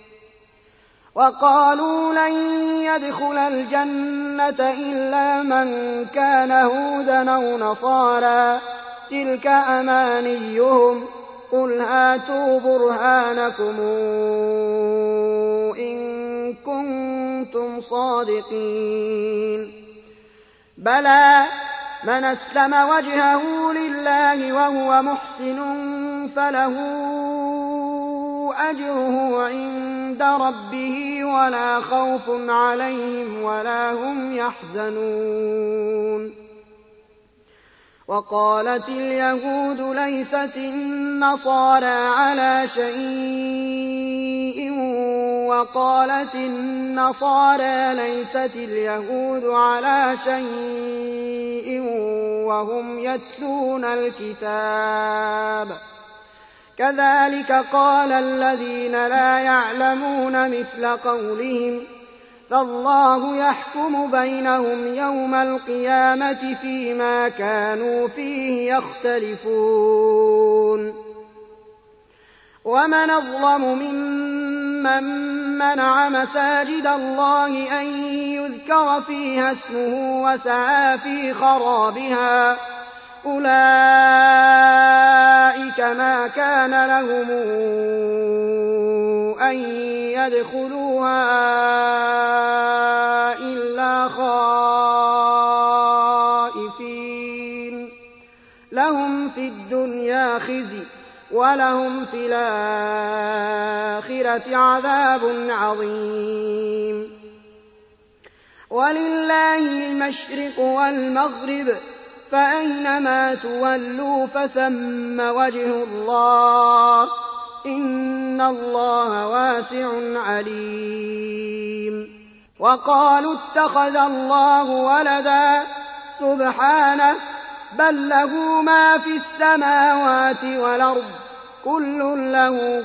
وقالوا لن يدخل الجنة إلا من كان هودا أو نصارى تلك أمانيهم قل هاتوا برهانكم إن كنتم صادقين بلى من أسلم وجهه لله وهو محسن فله أجره عند ربه ولا خوف عليهم ولا هم يحزنون وقالت اليهود ليست النصارى على شيء وقالت النصارى ليست اليهود على شيء وهم يتلون الكتاب كذلك قال الذين لا يعلمون مثل قولهم فالله يحكم بينهم يوم القيامة فيما كانوا فيه يختلفون ومن أظلم ممن منع مساجد الله أن يذكر فيها اسمه وسعى في خرابها أولئك ما كان لهم أن يدخلوها إلا خائفين لهم في الدنيا خزي ولهم في الآخرة عذاب عظيم ولله المشرق والمغرب فأينما تولوا فثم وجه الله إن الله واسع عليم وقالوا اتخذ الله ولدا سبحانه بل له ما في السماوات والأرض كل له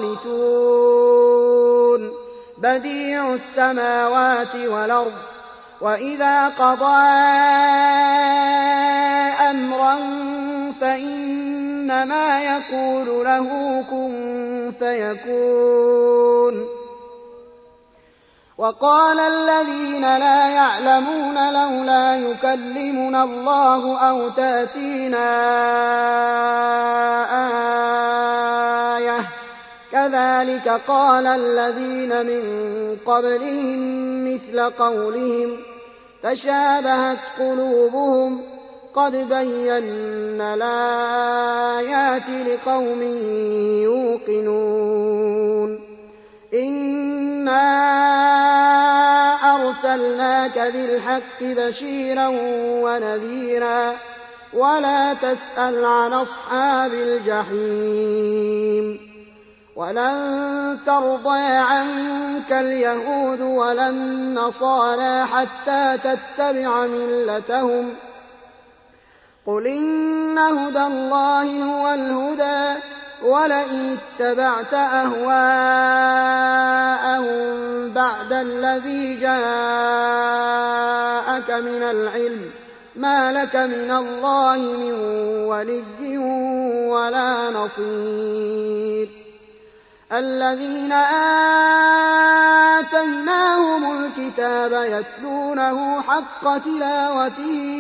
قانتون بديع السماوات والأرض وإذا قضى أمرا فإنما يقول له كن فيكون. وقال الذين لا يعلمون لولا يكلمنا الله أو تأتينا آية كذلك قال الذين من قبلهم مثل قولهم تشابهت قلوبهم قد بينا الآيات لقوم يوقنون. إنا أرسلناك بالحق بشيرا ونذيرا ولا تسأل عن أصحاب الجحيم. ولن ترضى عنك اليهود ولا النصارى حتى تتبع ملتهم قل إن هدى الله هو الهدى ولئن اتبعت أهواءهم بعد الذي جاءك من العلم ما لك من الله من ولي ولا نصير. الذين آتيناهم الكتاب يتلونه حق تلاوته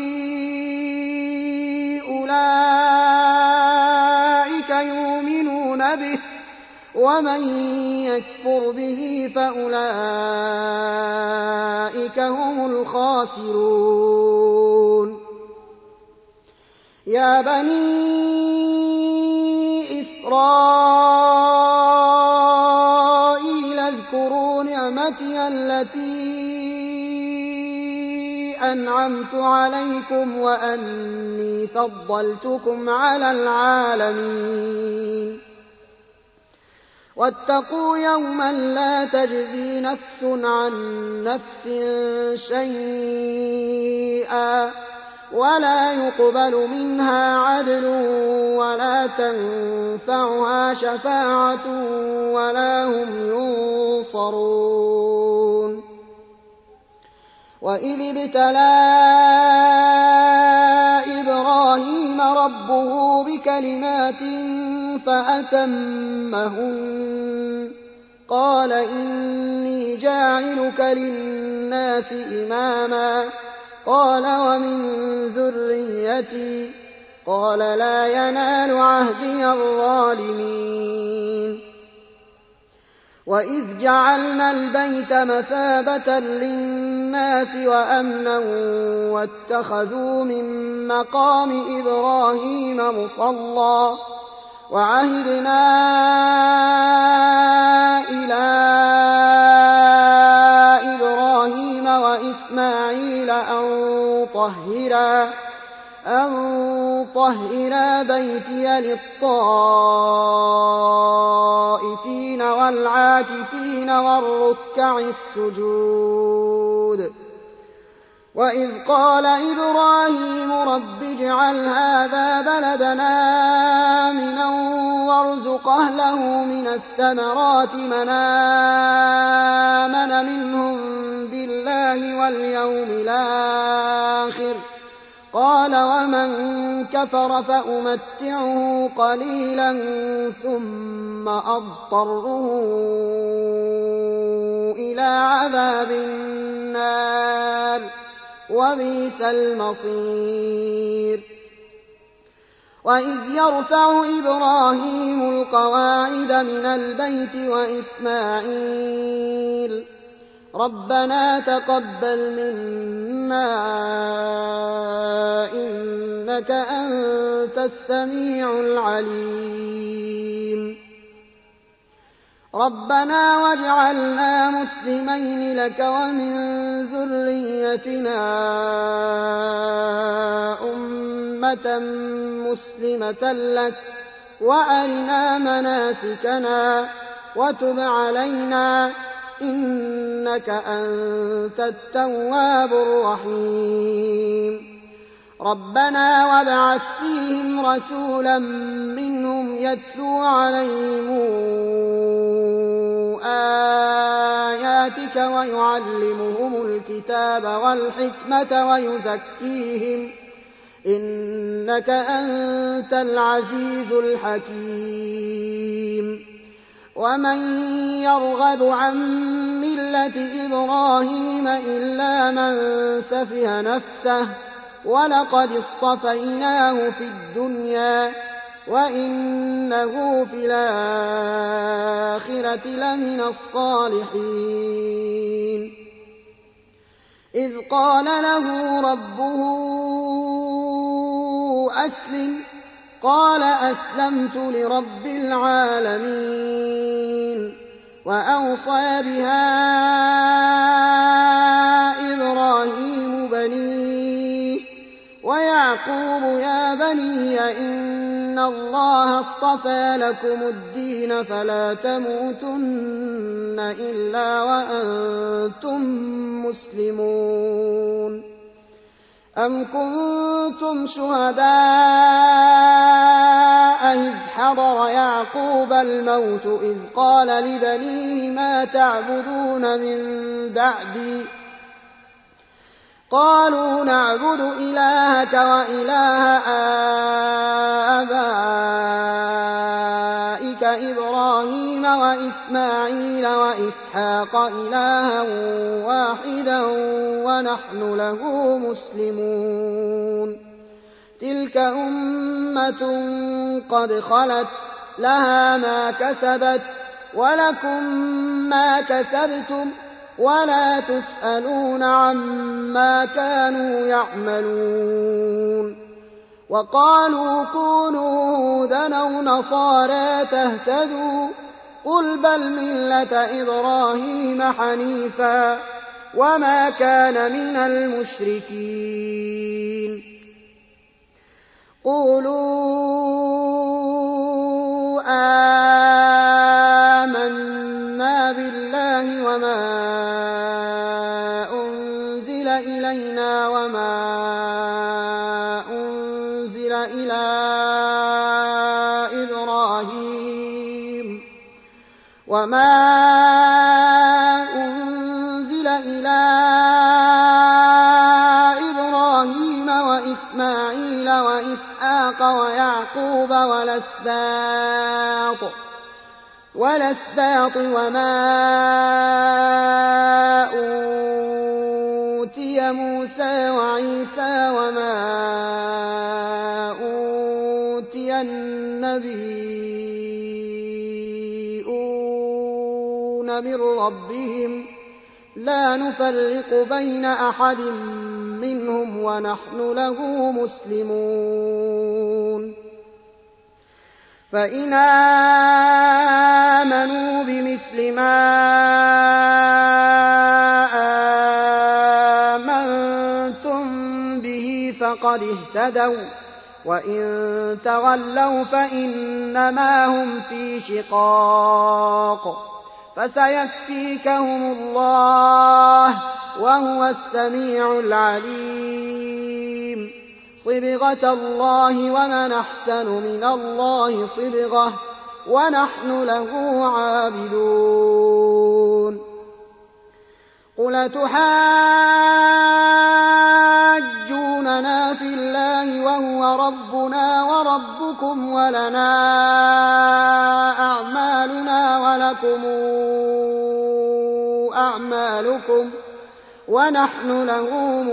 أولئك يؤمنون به ومن يكفر به فأولئك هم الخاسرون. يا بني إسرائيل اذكروا نعمتي التي أنعمت عليكم وأني فضلتكم على العالمين. واتقوا يوما لا تجزي نفس عن نفس شيئا ولا يقبل منها عدل ولا تنفعها شفاعة ولا هم ينصرون. وإذ ابتلى إبراهيم ربه بكلمات فأتمهن قال إني جاعلك للناس إماما قال ومن ذريتي قال لا ينال عهدي الظالمين. وإذ جعلنا البيت مثابة للناس وأمنا واتخذوا من مقام إبراهيم مصلى وعهدنا إلى إبراهيم وإسماعيل أن طهرا أن طهرا بيتي للطائفين والعاكفين والركع السجود. وإذ قال إبراهيم رب اجعل هذا بلدنا آمنا وارزق أهله من الثمرات من آمن منهم بالله واليوم الآخر قال ومن كفر فأمتعه قليلا ثم أضطره إلى عذاب النار وبئس المصير. وإذ يرفع إبراهيم القواعد من البيت وإسماعيل ربنا تقبل منا إنك أنت السميع العليم. ربنا واجعلنا مسلمين لك ومن ذريتنا أمة مسلمة لك وأرنا مناسكنا وتب علينا إنك أنت التواب الرحيم ربنا وابعث فيهم رسولا منهم يتلو عليهم آياتك ويعلمهم الكتاب والحكمة ويزكيهم إنك أنت العزيز الحكيم ومن يرغب عن ملة إبراهيم إلا من سفه نفسه ولقد اصطفيناه في الدنيا وإنه في الآخرة لمن الصالحين إذ قال له ربه أسلم قال أسلمت لرب العالمين وأوصى بها إبراهيم بنيه ويعقوب يا بني إن الله اصطفى لكم الدين فلا تموتن إلا وأنتم مسلمون أم كنتم شهداء إذ حضر يعقوب الموت إذ قال لبنيه ما تعبدون من بعدي قالوا نعبد إلهك وإله آبائك إبراهيم وإسماعيل وإسحاق إلها واحدا ونحن له مسلمون تلك أمة قد خلت لها ما كسبت ولكم ما كسبتم ولا تسألون عما كانوا يعملون وقالوا كونوا هودا أو نصارى تهتدوا قل بل ملة إبراهيم حنيفا وما كان من المشركين قولوا آمنا بالله وما أنزل إلينا وما أنزل إلى إبراهيم وما أنزل إلى إبراهيم وإسماعيل وإسحاق ويعقوب والأسباط والأسباط وما أوتي موسى وعيسى وما أوتي النبيون من ربهم لا نفرق بين أحد منهم ونحن له مسلمون فإن آمنوا بمثل ما آمنتم به فقد اهتدوا وإن تولوا فإنما هم في شقاق فسيكفيكهم الله وهو السميع العليم صبغة الله ومن أحسن من الله صبغة ونحن له عابدون قل تحاجوننا في الله وهو ربنا وربكم ولنا أعمالنا ولكم أعمالكم ونحن له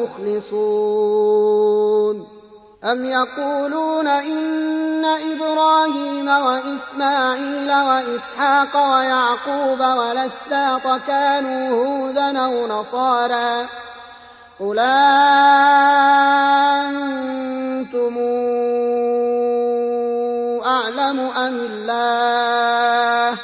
مخلصون أم يقولون إن إبراهيم وإسماعيل وإسحاق ويعقوب والأسباط كانوا هودا أو نصارى قل أنتم أعلم أم الله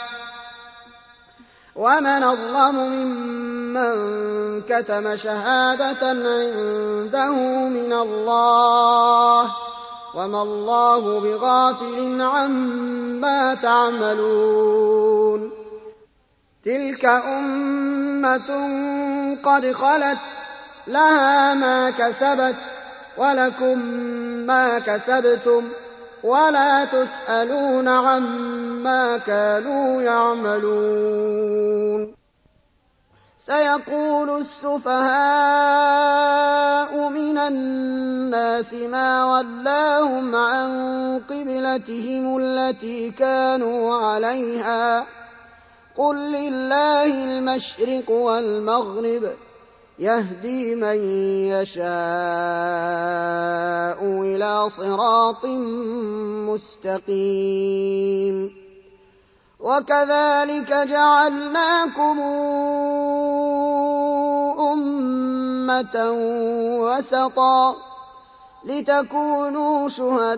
ومن أظلم ممن كتم شهادة عنده من الله وما الله بغافل عما تعملون تلك أمة أُمَّةٌ قَدْ خَلَتْ لَهَا مَا كَسَبَتْ وَلَكُم مَّا كَسَبْتُمْ وَلَا تُسْأَلُونَ عَمَّا كَانُوا يَعْمَلُونَ سَيَقُولُ السُّفَهَاءُ مِنَ النَّاسِ مَا وَلَّاهُمْ عَن قِبْلَتِهِمُ الَّتِي كَانُوا عَلَيْهَا ۚ قُل لِّلَّهِ الْمَشْرِقُ وَالْمَغْرِبُ ۚ يَهْدِي مَن يَشَاءُ إِلَىٰ صِرَاطٍ مُّسْتَقِيمٍ وَكَذَٰلِكَ جَعَلْنَاكُمْ أُمَّةً وَسَطًا لِّتَكُونُوا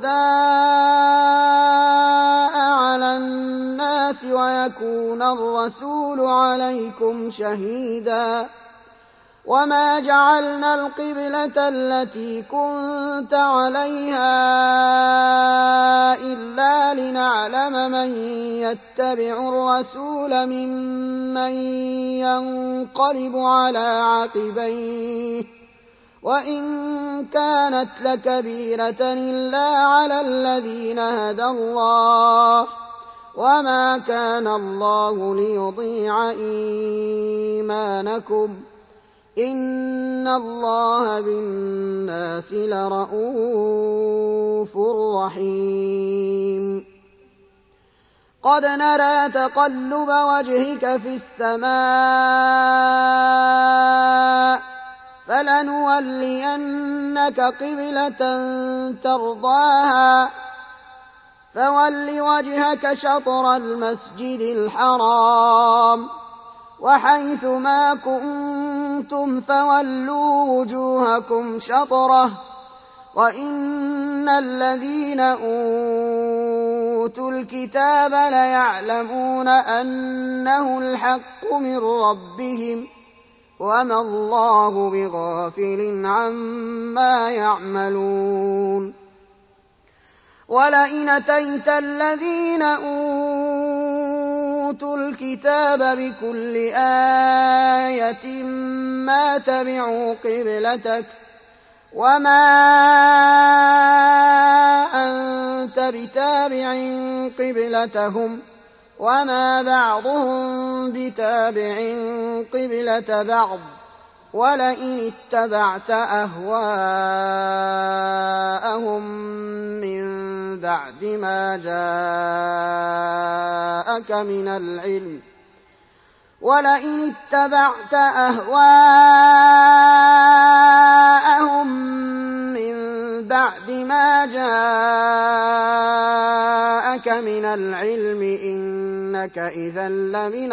شُهَدَاءَ عَلَى النَّاسِ وَيَكُونَ الرَّسُولُ عَلَيْكُمْ شَهِيدًا ۗ وَمَا جَعَلْنَا الْقِبْلَةَ الَّتِي كُنتَ عَلَيْهَا إِلَّا لِنَعْلَمَ مَن يَتَّبِعُ الرَّسُولَ مِمَّن يَنقَلِبُ عَلَىٰ عَقِبَيْهِ ۚ وَإِن كَانَتْ لَكَبِيرَةً إِلَّا عَلَى الَّذِينَ هَدَى اللَّهُ ۗ وَمَا كَانَ اللَّهُ لِيُضِيعَ إِيمَانَكُمْ ۚ إِنَّ اللَّهَ بِالنَّاسِ لَرَءُوفٌ رَّحِيمٌ قَدْ نَرَىٰ تَقَلُّبَ وَجْهِكَ فِي السَّمَاءِ ۖ فَلَنُوَلِّيَنَّكَ قِبْلَةً تَرْضَاهَا ۚ فَوَلِّ وَجْهَكَ شَطْرَ الْمَسْجِدِ الْحَرَامِ ۚ وَحَيْثُ مَا كُنتُمْ فَوَلُّوا وُجُوهَكُمْ شَطْرَهُ ۗ وَإِنَّ الَّذِينَ أُوتُوا الْكِتَابَ لَيَعْلَمُونَ أَنَّهُ الْحَقُّ مِن رَّبِّهِمْ ۗ وَمَا اللَّهُ بِغَافِلٍ عَمَّا يَعْمَلُونَ وَلَئِنْ أَتَيْتَ الَّذِينَ أُوتُوا الْكِتَابَ بِكُلِّ آيَةٍ مَّا تَبِعُوا قِبْلَتَكَ وَمَا أَنتَ بِتَابِعٍ قِبْلَتَهُمْ ۚ وَمَا بَعْضُهُم بِتَابِعٍ قِبْلَةَ بَعْضٍ ۚ وَلَئِنِ اتَّبَعْتَ أَهْوَاءَهُم مِّن بَعْدِ مَا جَاءَكَ مِنَ الْعِلْمِ وَلَئِنِ اتَّبَعْتَ أَهْوَاءَهُم مِّن بَعْدِ مَا جَاءَكَ مِنَ الْعِلْمِ إِنَّكَ إِذًا لَّمِنَ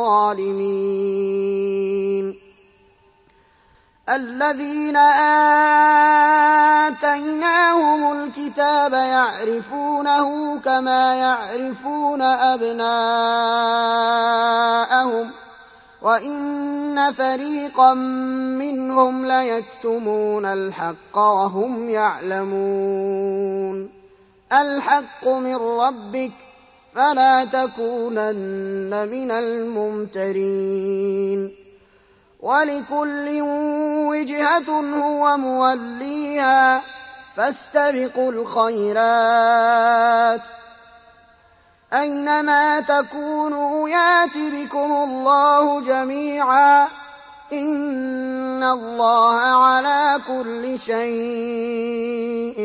الظَّالِمِينَ الَّذِينَ آتَيْنَاهُمُ الْكِتَابَ يَعْرِفُونَهُ كَمَا يَعْرِفُونَ أَبْنَاءَهُمْ ۖ وَإِنَّ فَرِيقًا مِّنْهُمْ لَيَكْتُمُونَ الْحَقَّ وَهُمْ يَعْلَمُونَ الْحَقُّ مِن رَّبِّكَ فَلَا تَكُونَنَّ مِنَ الْمُمْتَرِينَ وَلِكُلٍّ وِجْهَةٌ هُوَ مُوَلِّيهَا ۖ فَاسْتَبِقُوا الْخَيْرَاتِ ۚ أَيْنَمَا تَكُونُوا يَأْتِ بِكُمُ اللَّهُ جَمِيعًا ۚ إِنَّ اللَّهَ عَلَىٰ كُلِّ شَيْءٍ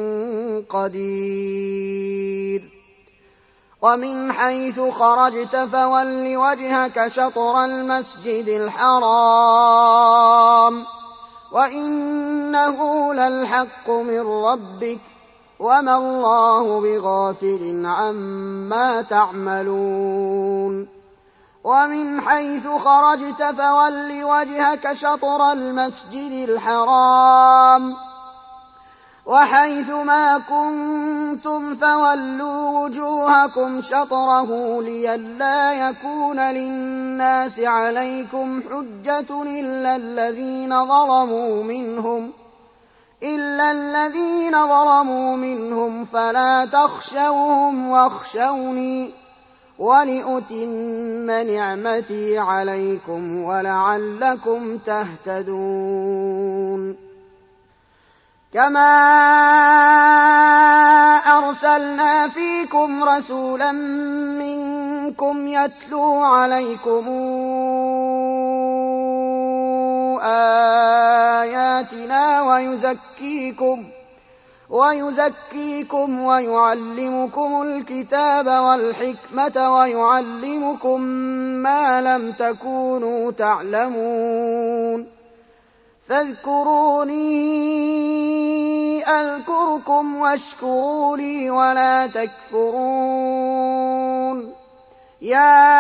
قَدِيرٌ وَمِنْ حَيْثُ خَرَجْتَ فَوَلِّ وَجْهَكَ شَطْرَ الْمَسْجِدِ الْحَرَامِ ۖ وَإِنَّهُ لَلْحَقُّ مِن رَّبِّكَ ۗ وَمَا اللَّهُ بِغَافِلٍ عَمَّا تَعْمَلُونَ وَمِنْ حَيْثُ خَرَجْتَ فَوَلِّ وَجْهَكَ شَطْرَ الْمَسْجِدِ الْحَرَامِ ۖ وَحَيْثُ مَا كُنتُمْ فَوَلُّوا وُجُوهَكُمْ شَطْرَهُ لِئَلَّا يَكُونَ لِلنَّاسِ عَلَيْكُمْ حُجَّةٌ إِلَّا الَّذِينَ ظَلَمُوا مِنْهُمْ إِلَّا الَّذِينَ ظَلَمُوا مِنْهُمْ فَلَا تَخْشَوْهُمْ وَاخْشَوْنِي ۖ وَلِأُتِمَّ نِعْمَتِي عَلَيْكُمْ وَلَعَلَّكُمْ تَهْتَدُونَ كَمَا أَرْسَلْنَا فِيكُمْ رَسُولًا مِّنكُمْ يَتْلُو عَلَيْكُمْ آيَاتِنَا وَيُزَكِّيكُمْ وَيُزَكِّيكُمْ وَيُعَلِّمُكُمُ الْكِتَابَ وَالْحِكْمَةَ وَيُعَلِّمُكُم مَّا لَمْ تَكُونُوا تَعْلَمُونَ فاذكروني أذكركم واشكروا لي ولا تكفرون يا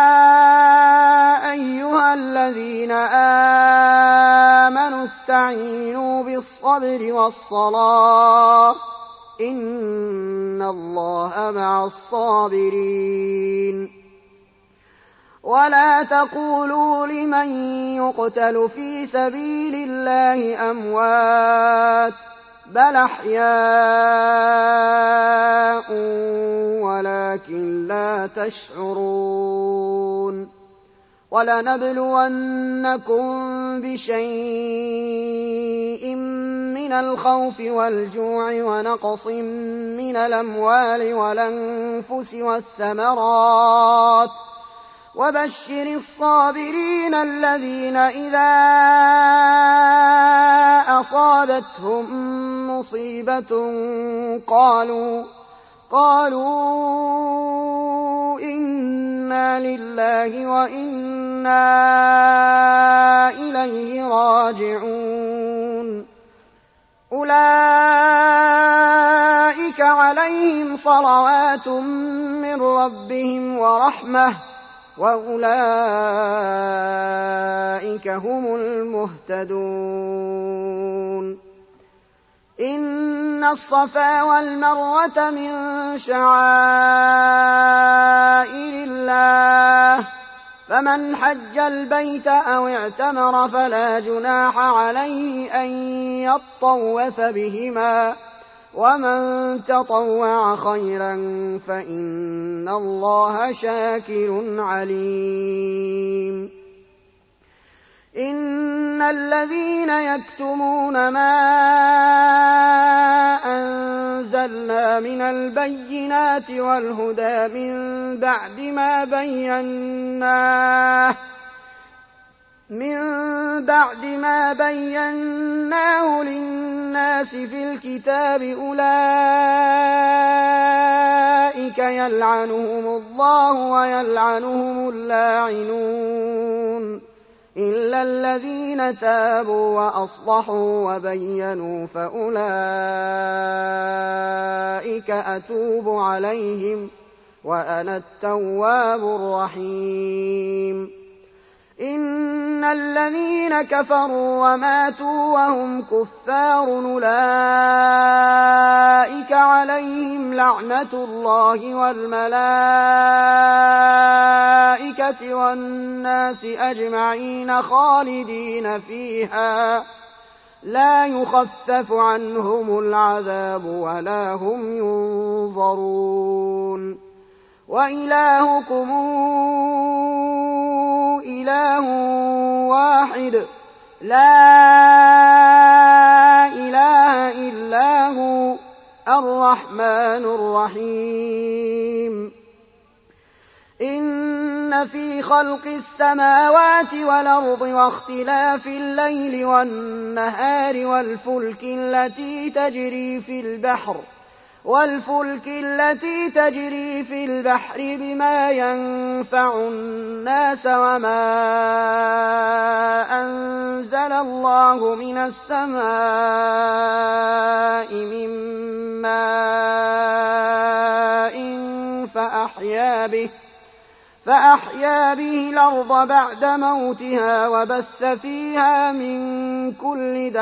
أيها الذين آمنوا استعينوا بالصبر والصلاة إن الله مع الصابرين ولا تقولوا لمن يقتل في سبيل الله أموات بل أحياء ولكن لا تشعرون ولنبلونكم بشيء من الخوف والجوع ونقص من الأموال والأنفس والثمرات وبشر الصابرين الذين إذا أصابتهم مصيبة قالوا قالوا إنا لله وإنا إليه راجعون أولئك عليهم صلوات من ربهم ورحمة وأولئك هم المهتدون إن الصفا والمروة من شعائر الله فمن حج البيت أو اعتمر فلا جناح عليه أن يطوف بهما ومن تطوع خيرا فإن الله شاكر عليم إن الذين يكتمون ما أنزلنا من البينات والهدى من بعد ما بيناه من بعد ما بيناه للناس في الكتاب أولئك يلعنهم الله ويلعنهم اللاعنون إلا الذين تابوا وأصلحوا وبينوا فأولئك أتوب عليهم وأنا التواب الرحيم إن الذين كفروا وماتوا وهم كفار أولئك عليهم لعنة الله والملائكة والناس أجمعين خالدين فيها لا يخفف عنهم العذاب ولا هم ينظرون وإلهكم إله واحد لا إله إلا هو الرحمن الرحيم إن في خلق السماوات والأرض واختلاف الليل والنهار والفلك التي تجري في البحر والفلك التي تجري في البحر بما ينفع الناس وما أنزل الله من السماء من ماء فأحيا به فأحيا به الأرض بعد موتها وبث فيها من كل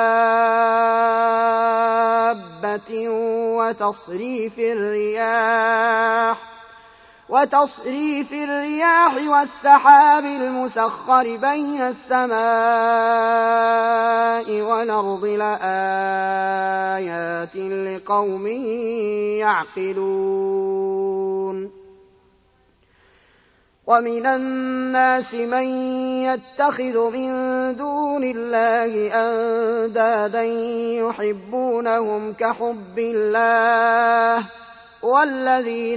دابة وتصريف الرياح وتصريف الرياح والسحاب المسخر بين السماء والأرض لآيات لقوم يعقلون ومن الناس من يتخذ من دون الله أندادا يحبونهم كحب الله والذين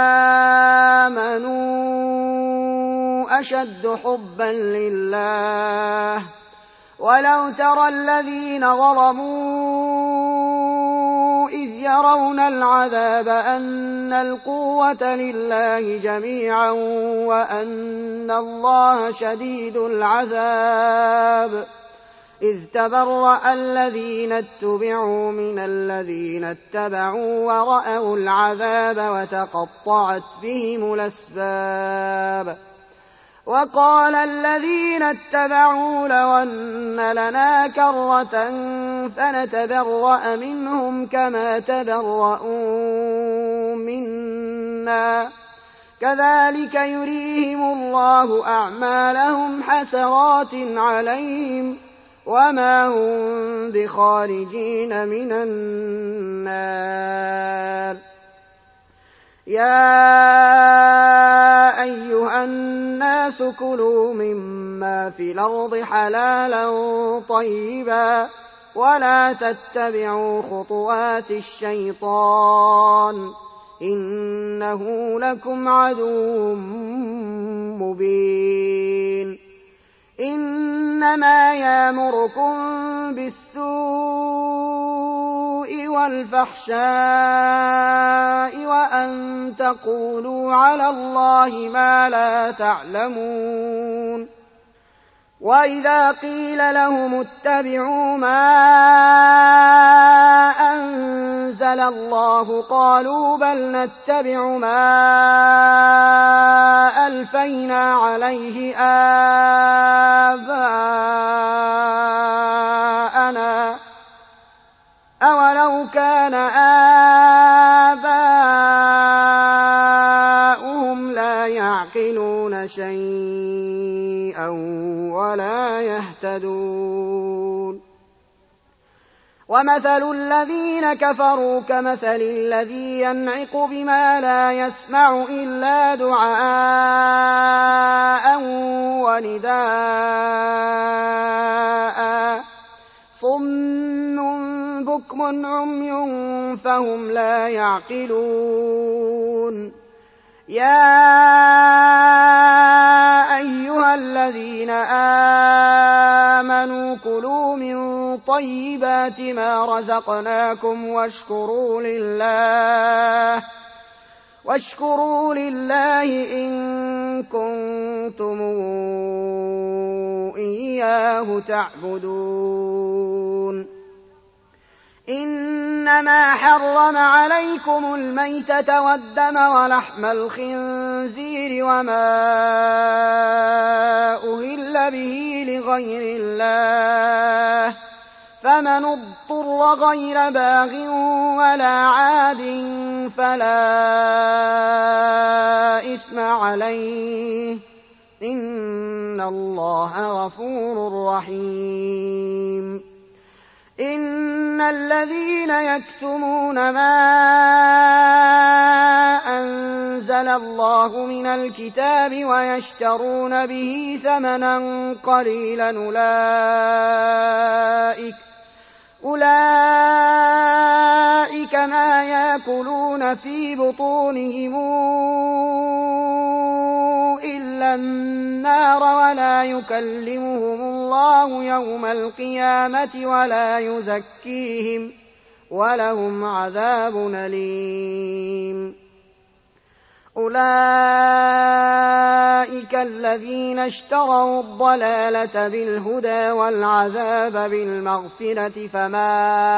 آمنوا أشد حبا لله ولو ترى الذين ظلموا إذ يرون العذاب أن القوة لله جميعا وأن الله شديد العذاب إذ تبرأ الذين اتبعوا من الذين اتبعوا ورأوا العذاب وتقطعت بهم الأسباب وقال الذين اتبعوا لو أن لنا كرة فنتبرأ منهم كما تبرؤوا منا كذلك يريهم الله أعمالهم حسرات عليهم وما هم بخارجين من النار يا أيها الناس كلوا مما في الأرض حلالا طيبا ولا تتبعوا خطوات الشيطان إنه لكم عدو مبين إنما يأمركم بالسوء والفحشاء وأن تقولوا على الله ما لا تعلمون وإذا قيل لهم اتبعوا ما أنزل الله قالوا بل نتبع ما ألفينا عليه آباءنا أولو كان آباؤهم لا يعقلون شيئا ولا يهتدون ومثل الذين كفروا كمثل الذي ينعق بما لا يسمع إلا دعاء ونداء صم بكم عمي فهم لا يعقلون يا أيها الذين آمنوا كلوا من طيبات ما رزقناكم واشكروا لله واشكروا لله إن كنتم إياه تعبدون إنما حرم عليكم الميتة والدم ولحم الخنزير وما أهل به لغير الله فمن اضطر غير باغ ولا عاد فلا إثم عليه إن الله غفور رحيم إن الذين يكتمون ما أنزل الله من الكتاب ويشترون به ثمنا قليلا أولئك أولئك ما يأكلون في بطونهم إلا النار ولا يكلمهم الله يوم القيامة ولا يزكيهم ولهم عذاب أليم أولئك الذين اشتروا الضلالة بالهدى والعذاب بالمغفرة فما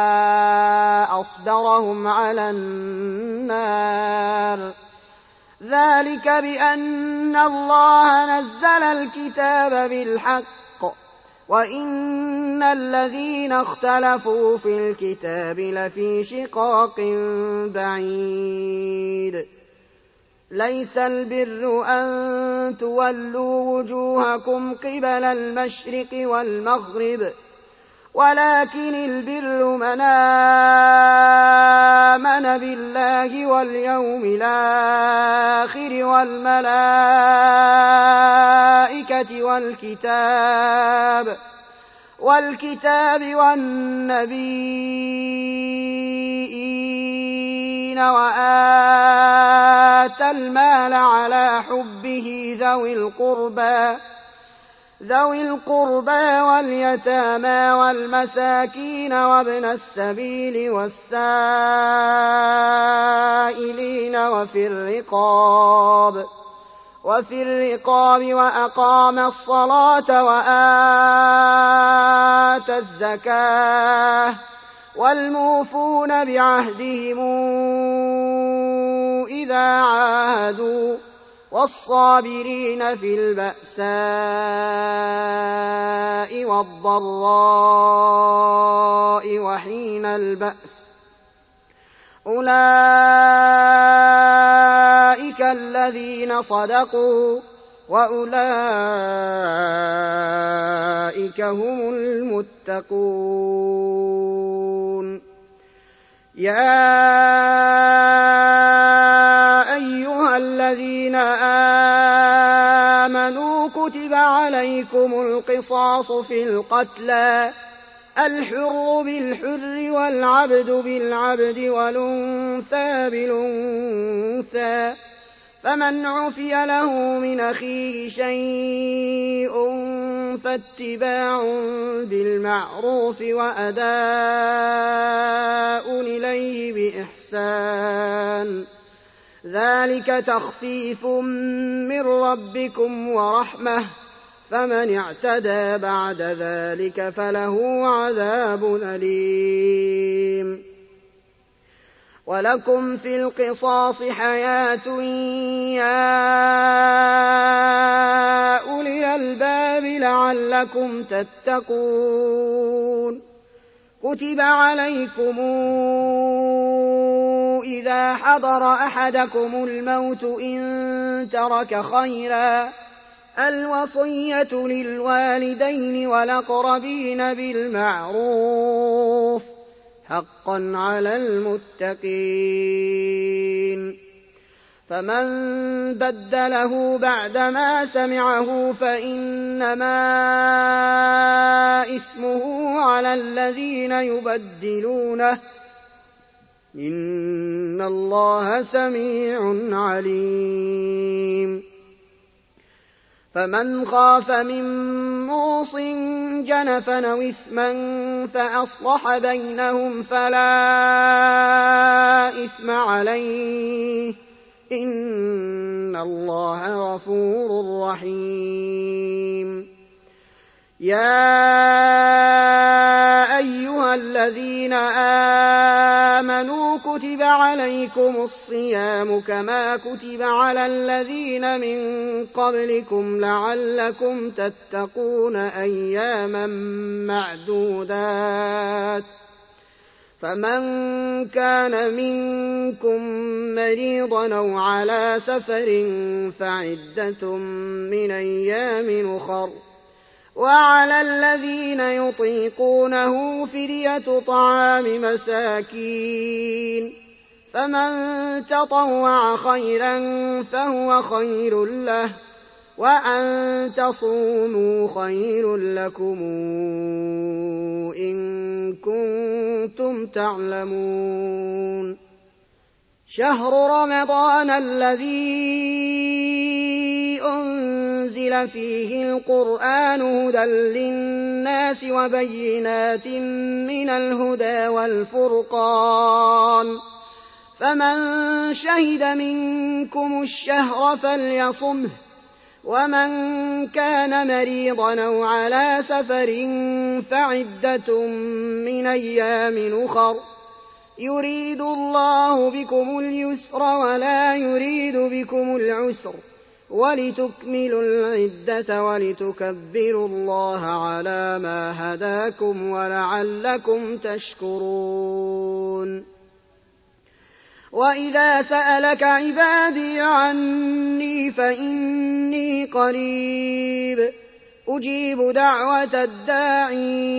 أصبرهم على النار ذلك بأن الله نزل الكتاب بالحق وإن الذين اختلفوا في الكتاب لفي شقاق بعيد ليس البر أن تولوا وجوهكم قبل المشرق والمغرب ولكن البر من آمن بالله واليوم الآخر والملائكة والكتاب والكتاب والنبيين وآتى المال على حبه ذوي القربى ذوي القربى واليتامى والمساكين وابن السبيل والسائلين وفي الرقاب وفي الرقاب وأقام الصلاة وآتى الزكاة والموفون بعهدهم إذا عاهدوا والصابرين في البأساء والضراء وحين البأس أولئك الذين صدقوا وأولئك هم المتقون. يا أيها الذين آمنوا كتب عليكم القصاص في القتلى الحر بالحر والعبد بالعبد والأنثى بالأنثى فمن عفي له من أخيه شيء فاتباع بالمعروف وأداء إليه بإحسان ذلك تخفيف من ربكم ورحمة فمن اعتدى بعد ذلك فله عذاب أليم. ولكم في القصاص حياة يا أولي الألباب لعلكم تتقون. كتب عليكم إذا حضر أحدكم الموت إن ترك خيرا الوصية للوالدين والأقربين بالمعروف حقا على المتقين. فمن بدله بعدما سمعه فإنما إثمه على الذين يبدلونه إن الله سميع عليم. فمن خاف من موص جنفا أو إثما فأصلح بينهم فلا إثم عليه إن الله غفور رحيم. يا أيها الذين آمنوا كتب عليكم الصيام كما كتب على الذين من قبلكم لعلكم تتقون أياما معدودات فمن كان منكم مريضا أو على سفر فعدة من أيام أخر وعلى الذين يطيقونه فدية طعام مساكين فمن تطوع خيرا فهو خير له وأن تصوموا خير لكم إن كنتم تعلمون. شهر رمضان الذي أنزل فيه القرآن هدى للناس وبينات من الهدى والفرقان فمن شهد منكم الشهر فليصمه ومن كان مريضا أو على سفر فعدة من أيام أخر يريد الله بكم اليسر ولا يريد بكم العسر ولتكملوا العدة ولتكبروا الله على ما هداكم ولعلكم تشكرون. وإذا سألك عبادي عني فإني قريب أجيب دعوة الداعي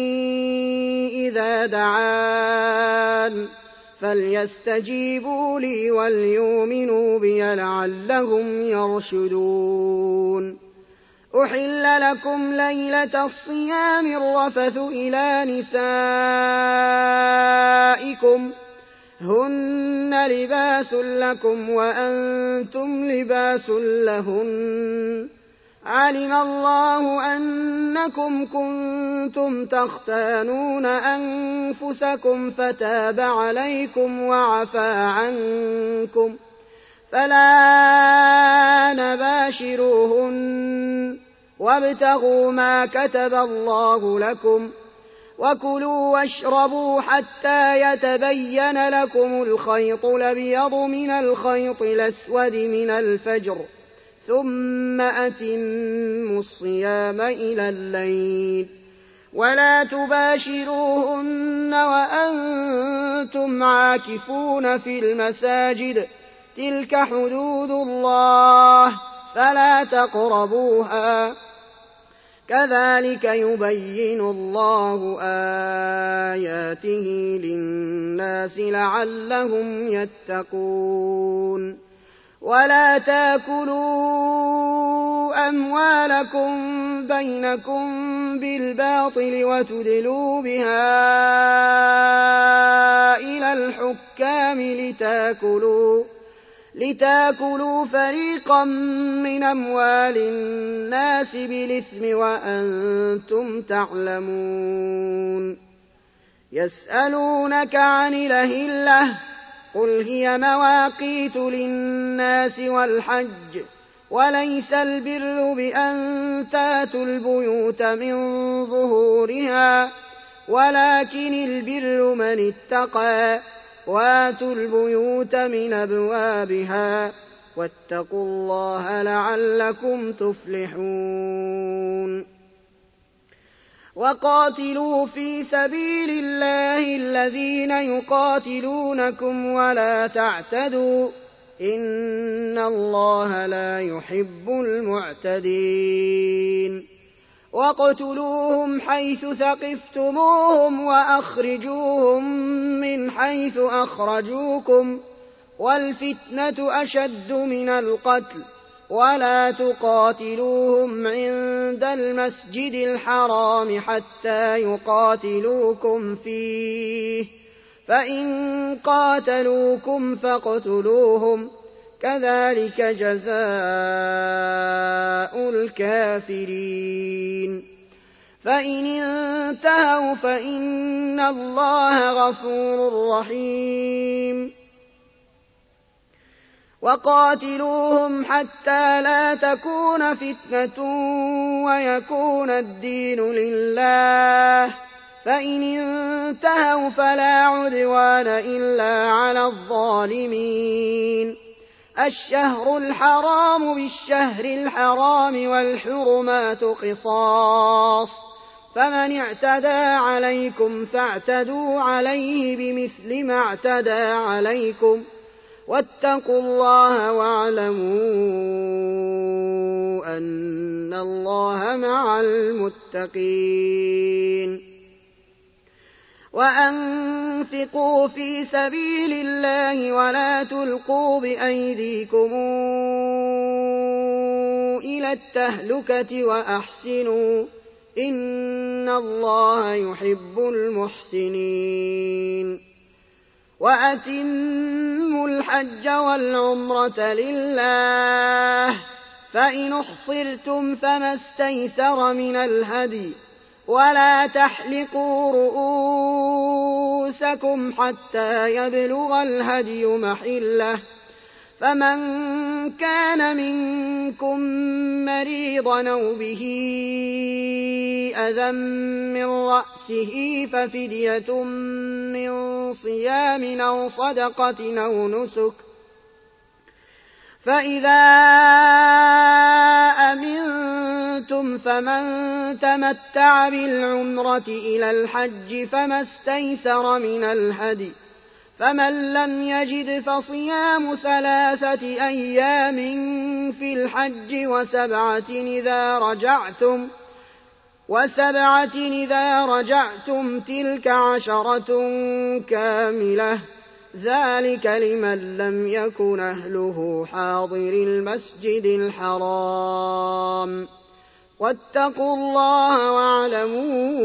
إذا دعان فليستجيبوا لي وليؤمنوا بي لعلهم يرشدون أحل لكم ليلة الصيام الرفث إلى نسائكم هن لباس لكم وأنتم لباس لهن علم الله أنكم كنتم تختانون أنفسكم فتاب عليكم وعفى عنكم فالآن باشروهن وابتغوا ما كتب الله لكم وكلوا واشربوا حتى يتبين لكم الخيط الأبيض من الخيط الأسود من الفجر ثم أتموا الصيام إلى الليل ولا تباشروهن وأنتم عاكفون في المساجد تلك حدود الله فلا تقربوها كذلك يبين الله آياته للناس لعلهم يتقون ولا تاكلوا أموالكم بينكم بالباطل وتدلوا بها إلى الحكام لتاكلوا لتاكلوا فريقا من أموال الناس بالإثم وأنتم تعلمون يسألونك عن الأهلة قل هي مواقيت للناس والحج وليس البر بأن تاتوا البيوت من ظهورها ولكن البر من اتقى واتوا البيوت من أبوابها واتقوا الله لعلكم تفلحون وقاتلوا في سبيل الله الذين يقاتلونكم ولا تعتدوا إن الله لا يحب المعتدين واقتلوهم حيث ثقفتموهم وأخرجوهم من حيث أخرجوكم والفتنة أشد من القتل ولا تقاتلوهم عند المسجد الحرام حتى يقاتلوكم فيه فإن قاتلوكم فاقتلوهم كذلك جزاء الكافرين فإن انتهوا فإن الله غفور رحيم وقاتلوهم حتى لا تكون فتنة ويكون الدين لله فإن انتهوا فلا عدوان إلا على الظالمين الشهر الحرام بالشهر الحرام والحرمات قصاص فمن اعتدى عليكم فاعتدوا عليه بمثل ما اعتدى عليكم واتقوا الله واعلموا أن الله مع المتقين وأنفقوا في سبيل الله ولا تلقوا بأيديكم إلى التهلكة وأحسنوا إن الله يحب المحسنين وأتموا الحج والعمرة لله فإن احصرتم فما استيسر من الهدي ولا تحلقوا رؤوسكم حتى يبلغ الهدي محله فمن كان منكم مريضا أو به أذى من رأسه ففدية من صيام أو صدقة أو نسك فإذا أمنتم فمن تمتع بالعمرة إلى الحج فما استيسر من الهدي فمن لم يجد فصيام ثلاثة أيام في الحج وسبعة إذا رجعتم وسبعة إذا رجعتم تلك عشرة كاملة ذلك لمن لم يكن أهله حاضر المسجد الحرام واتقوا الله واعلموا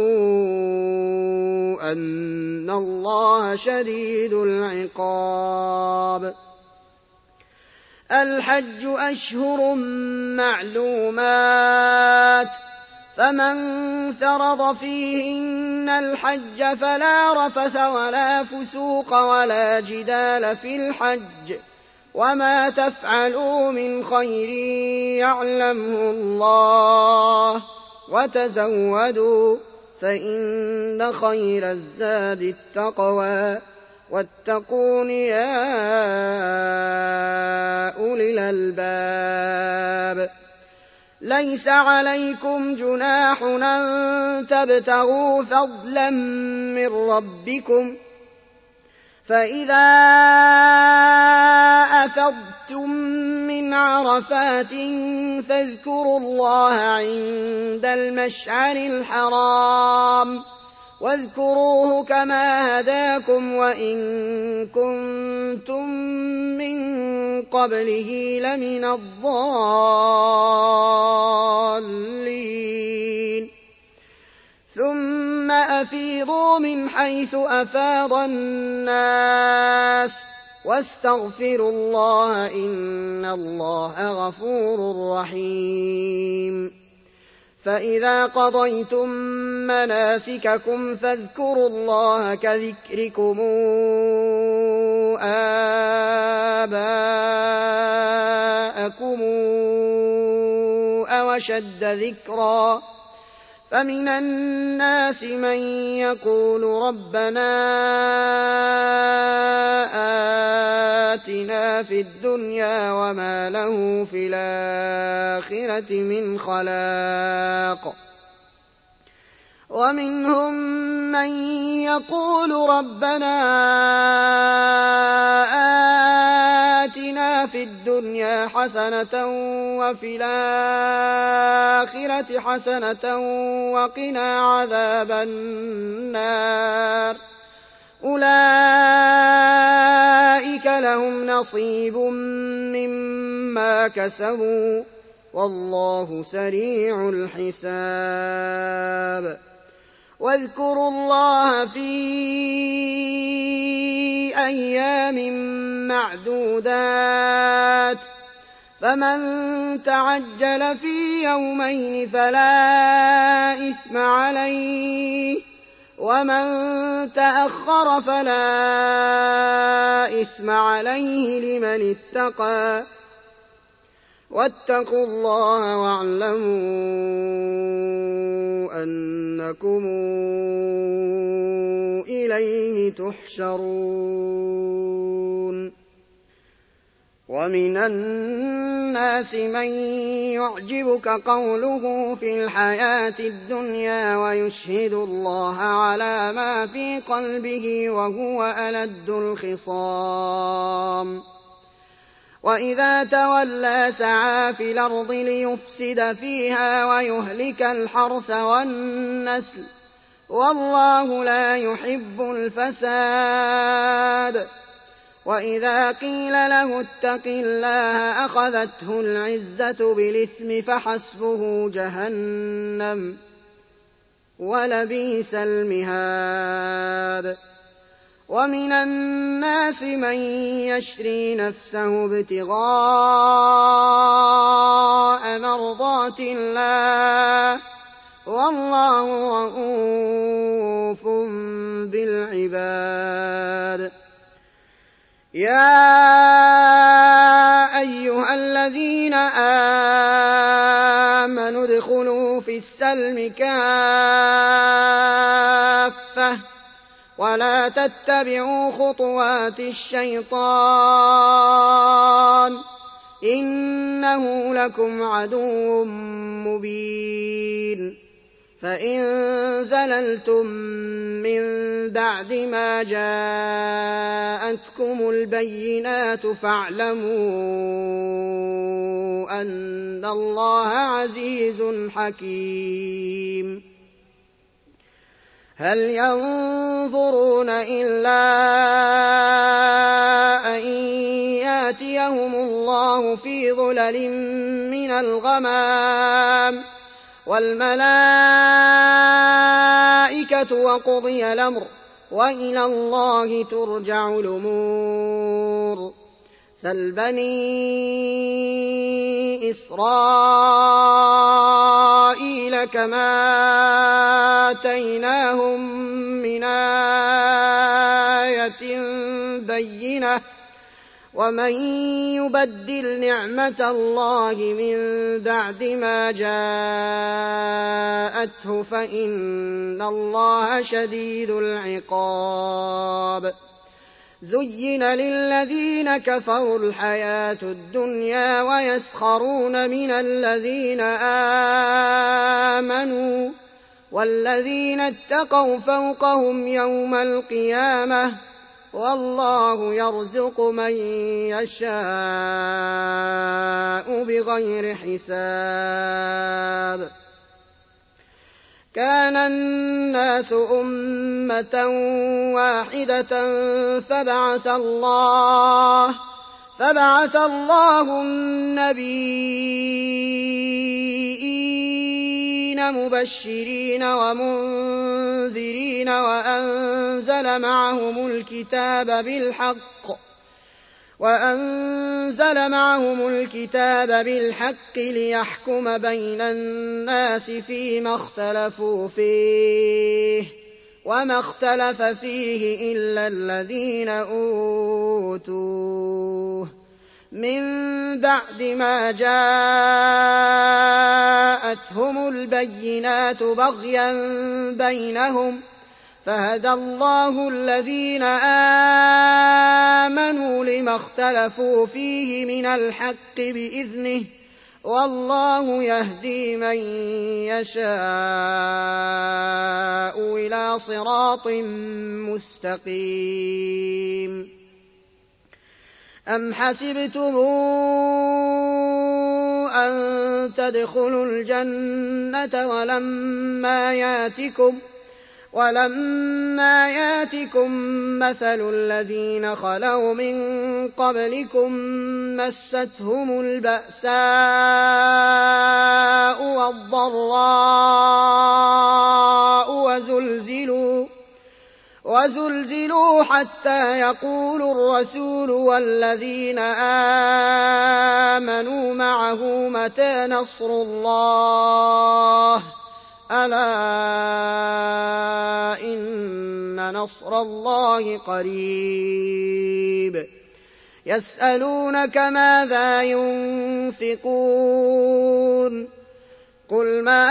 أن الله شديد العقاب. الحج أشهر معلومات فمن فرض فيهن الحج فلا رفث ولا فسوق ولا جدال في الحج وما تفعلوا من خير يعلمه الله وتزودوا فإن خير الزاد التقوى واتقون يا أولي الألباب. ليس عليكم جناح أن تبتغوا فضلا من ربكم فإذا أفضتم من عرفات فاذكروا الله عند المشعر الحرام واذكروه كما هداكم وإن كنتم من قبله لمن الضالين. ثم أفيضوا من حيث أفاض الناس واستغفروا الله إن الله غفور رحيم. فإذا قضيتم مناسككم فاذكروا الله كذكركم آباءكم أو أشد ذكرا فمن الناس من يقول ربنا آتنا في الدنيا وما له في الآخرة من خلاق ومنهم من يقول ربنا آتنا في الدنيا حسنة وفي الآخرة حسنة وقنا عذاب النار أولئك لهم نصيب مما كسبوا والله سريع الحساب. واذكروا الله في أيام معدودات فمن تعجل في يومين فلا إثم عليه ومن تأخر فلا إثم عليه لمن اتقى واتقوا الله واعلموا أنكم إليه تحشرون. ومن الناس من يعجبك قوله في الحياة الدنيا ويشهد الله على ما في قلبه وهو ألد الخصام وإذا تولى سعى في الأرض ليفسد فيها ويهلك الحرث والنسل والله لا يحب الفساد. وإذا قيل له اتق الله أخذته العزة بالإثم فحسبه جهنم ولبئس المهاد. ومن الناس من يشري نفسه ابتغاء مرضات الله والله رءوف بالعباد. يا أيها الذين آمنوا ادخلوا في السلم كافة ولا تتبعوا خطوات الشيطان إنه لكم عدو مبين. فإن زللتم من بعد ما جاءتكم البينات فاعلموا أن الله عزيز حكيم. هل ينظرون إلا أن يأتيهم الله في ظلل من الغمام والملائكة وقضي الأمر وإلى الله ترجع الأمور سل بني إسرائيل كما آتيناهم من آية بينة ومن يبدل نعمة الله من بعد ما جاءته فإن الله شديد العقاب زين للذين كفروا الحياة الدنيا ويسخرون من الذين آمنوا والذين اتقوا فوقهم يوم القيامة والله يرزق من يشاء بغير حساب كان الناس أمة واحدة فبعث الله فبعث الله النبيين مبشرين ومنذرين وأنزل معهم الكتاب بالحق وأنزل معهم الكتاب بالحق ليحكم بين الناس فيما اختلفوا فيه وما اختلف فيه إلا الذين أوتوه من بعد ما جاءتهم البينات بغيا بينهم فهدى الله الذين آمنوا لما اختلفوا فيه من الحق بإذنه والله يهدي من يشاء إلى صراط مستقيم أم حسبتم أن تدخلوا الجنة ولما ياتكم ولما ياتكم مثل الذين خلوا من قبلكم مستهم البأساء والضراء وزلزلوا وزلزلوا حتى يقول الرسول والذين آمنوا معه متى نصر الله ألا إن نصر الله قريب يسألونك ماذا ينفقون قل ما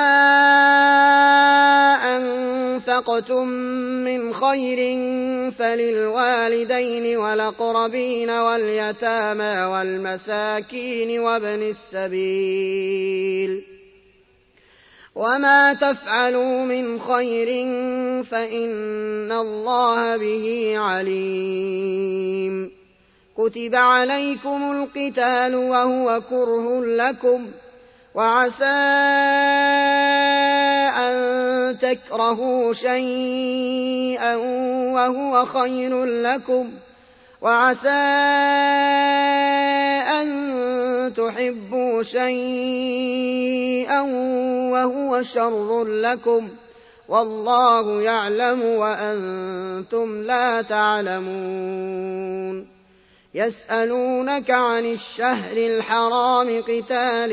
أنفقتم من خير فللوالدين والأقربين واليتامى والمساكين وابن السبيل وما تفعلوا من خير فإن الله به عليم كتب عليكم القتال وهو كره لكم وعسى أن تكرهوا شيئا وهو خير لكم وعسى أن تحبوا شيئا وهو شر لكم والله يعلم وأنتم لا تعلمون يسألونك عن الشهر الحرام قتال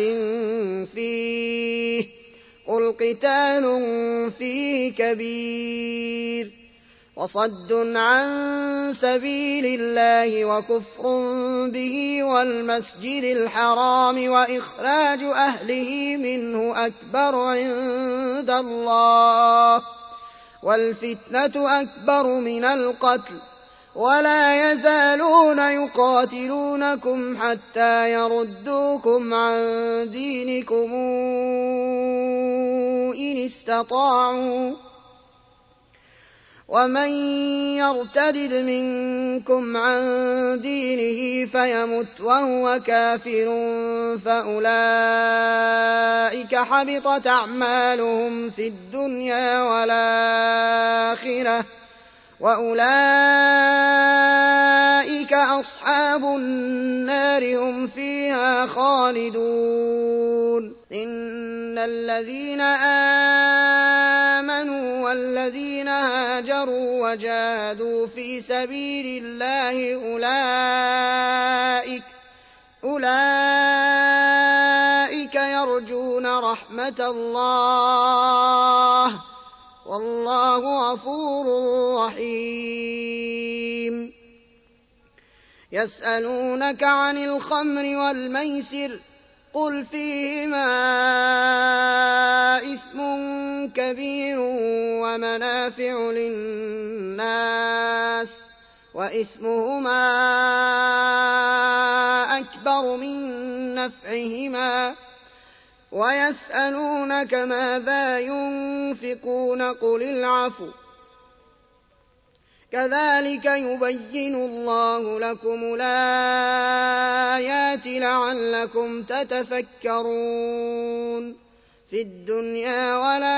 فيه قل قتال فيه كبير وصد عن سبيل الله وكفر به والمسجد الحرام وإخراج أهله منه أكبر عند الله والفتنة أكبر من القتل ولا يزالون يقاتلونكم حتى يردوكم عن دينكم إن استطاعوا ومن يرتد منكم عن دينه فيمت وهو كافر فأولئك حبطت أعمالهم في الدنيا والآخرة وأولئك أصحاب النار هم فيها خالدون. إن الذين آمنوا والذين هاجروا وجاهدوا في سبيل الله أولئك, أولئك يرجون رحمة الله والله غفور رحيم. يسألونك عن الخمر والميسر قل فيهما إثم كبير ومنافع للناس وإثمهما أكبر من نفعهما ويسألونك ماذا ينفقون قل العفو كذلك يبين الله لكم الآيات لعلكم تتفكرون في الدنيا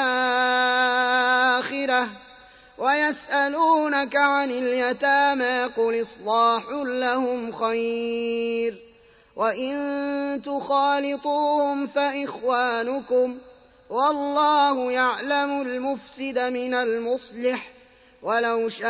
والآخرة. ويسألونك عن اليتامى قل إصلاح لهم خير وإن تخالطوهم فإخوانكم والله يعلم المفسد من المصلح ولو شاء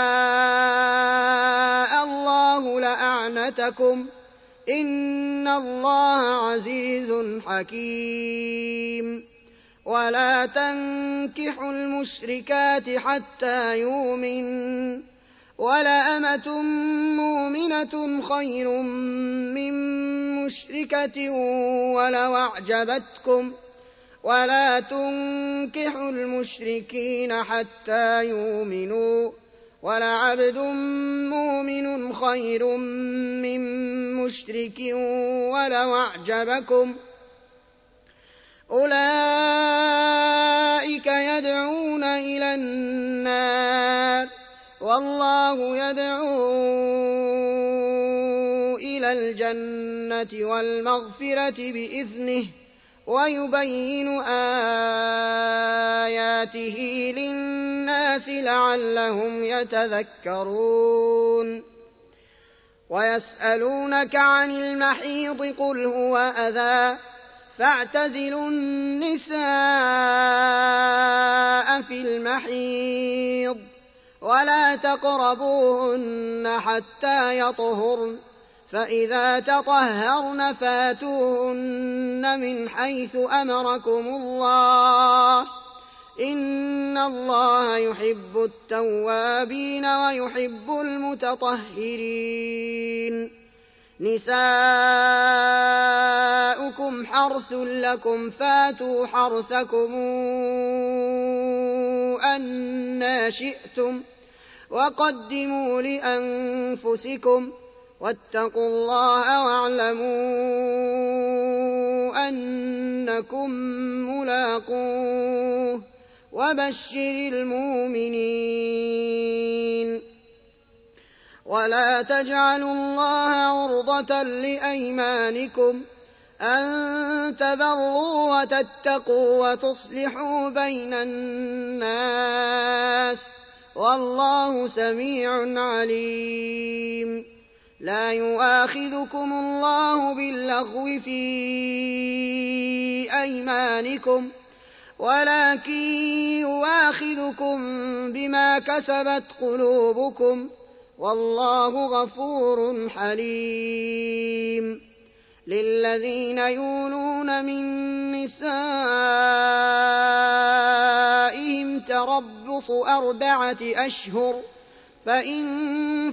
الله لأعنتكم إن الله عزيز حكيم. ولا تنكحوا المشركات حتى يؤمنوا ولأمة مؤمنة خير من مشركة ولو أعجبتكم ولا تنكحوا المشركين حتى يؤمنوا ولعبد مؤمن خير من مشرك ولو أعجبكم أولئك يدعون إلى النار والله يدعو إلى الجنة والمغفرة بإذنه ويبين آياته للناس لعلهم يتذكرون. ويسألونك عن المحيض قل هو أذى فاعتزلوا النساء في المحيض ولا تقربوهن حتى يطهرن فإذا تطهرن فاتوهن من حيث أمركم الله إن الله يحب التوابين ويحب المتطهرين. نساؤكم حرث لكم فاتوا حرثكم أنى شئتم وقدموا لأنفسكم واتقوا الله واعلموا أنكم ملاقوه وبشر المؤمنين. ولا تجعلوا الله عرضة لأيمانكم أن تبروا وتتقوا وتصلحوا بين الناس والله سميع عليم. لا يؤاخذكم الله باللغو في أيمانكم ولكن يؤاخذكم بما كسبت قلوبكم والله غفور حليم. للذين يولون من نسائهم تربص أربعة أشهر فإن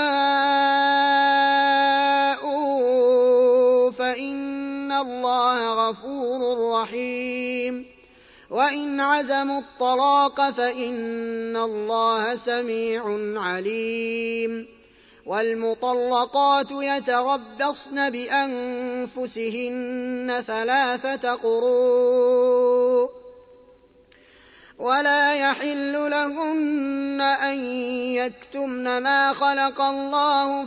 فاءوا فإن الله غفور رحيم وإن عزموا الطلاق فإن الله سميع عليم. والمطلقات يتربصن بأنفسهن ثلاثة قروء ولا يحل لهن أن يكتمن ما خلق الله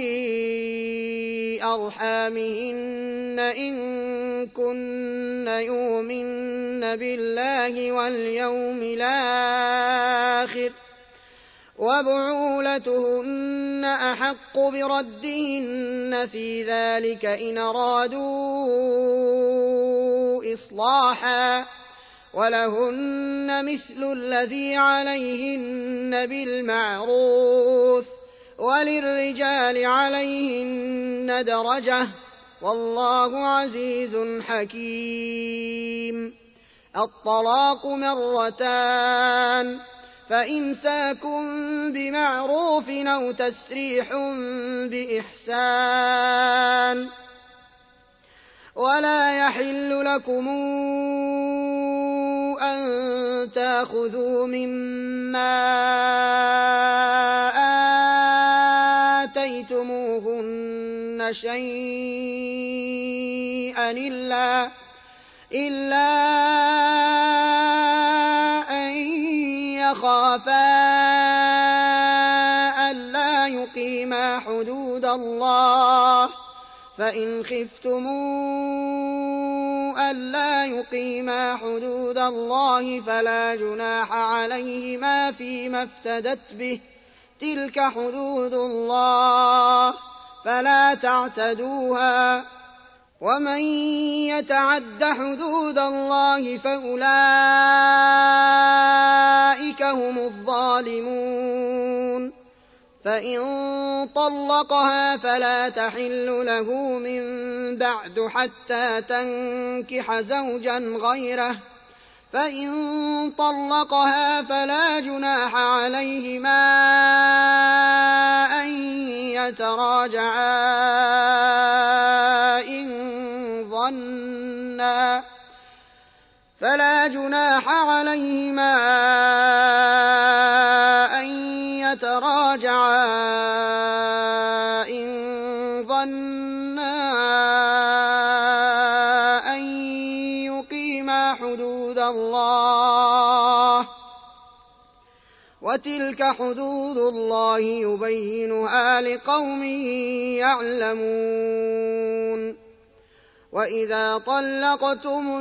في أرحامهن إن كن يؤمن بالله واليوم الآخر وبعولتهن أحق بردهن في ذلك إن أرادوا إصلاحا ولهن مثل الذي عليهن بالمعروف وللرجال عليهن درجة والله عزيز حكيم. الطلاق مرتان فإمساك بمعروف أو تسريح بإحسان ولا يحل لكم أن تأخذوا مما آتيتموهن شيئا إلا, إلا أن يخافا ألا يقيما حدود الله فإن خفتموا ألا يقيما حدود الله فلا جناح عليهما فيما افتدت به تلك حدود الله فلا تعتدوها ومن يتعد حدود الله فأولئك هم الظالمون. فإن طلقها فلا تحل له من بعد حتى تنكح زوجا غيره فإن طلقها فلا جناح عليهما أن يتراجعا إن ظنا فلا جناح عليهما أن يتراجعا إن ظنا أن يقيما حدود الله وتلك حدود الله يبينها لقوم يعلمون. وإذا طلقتم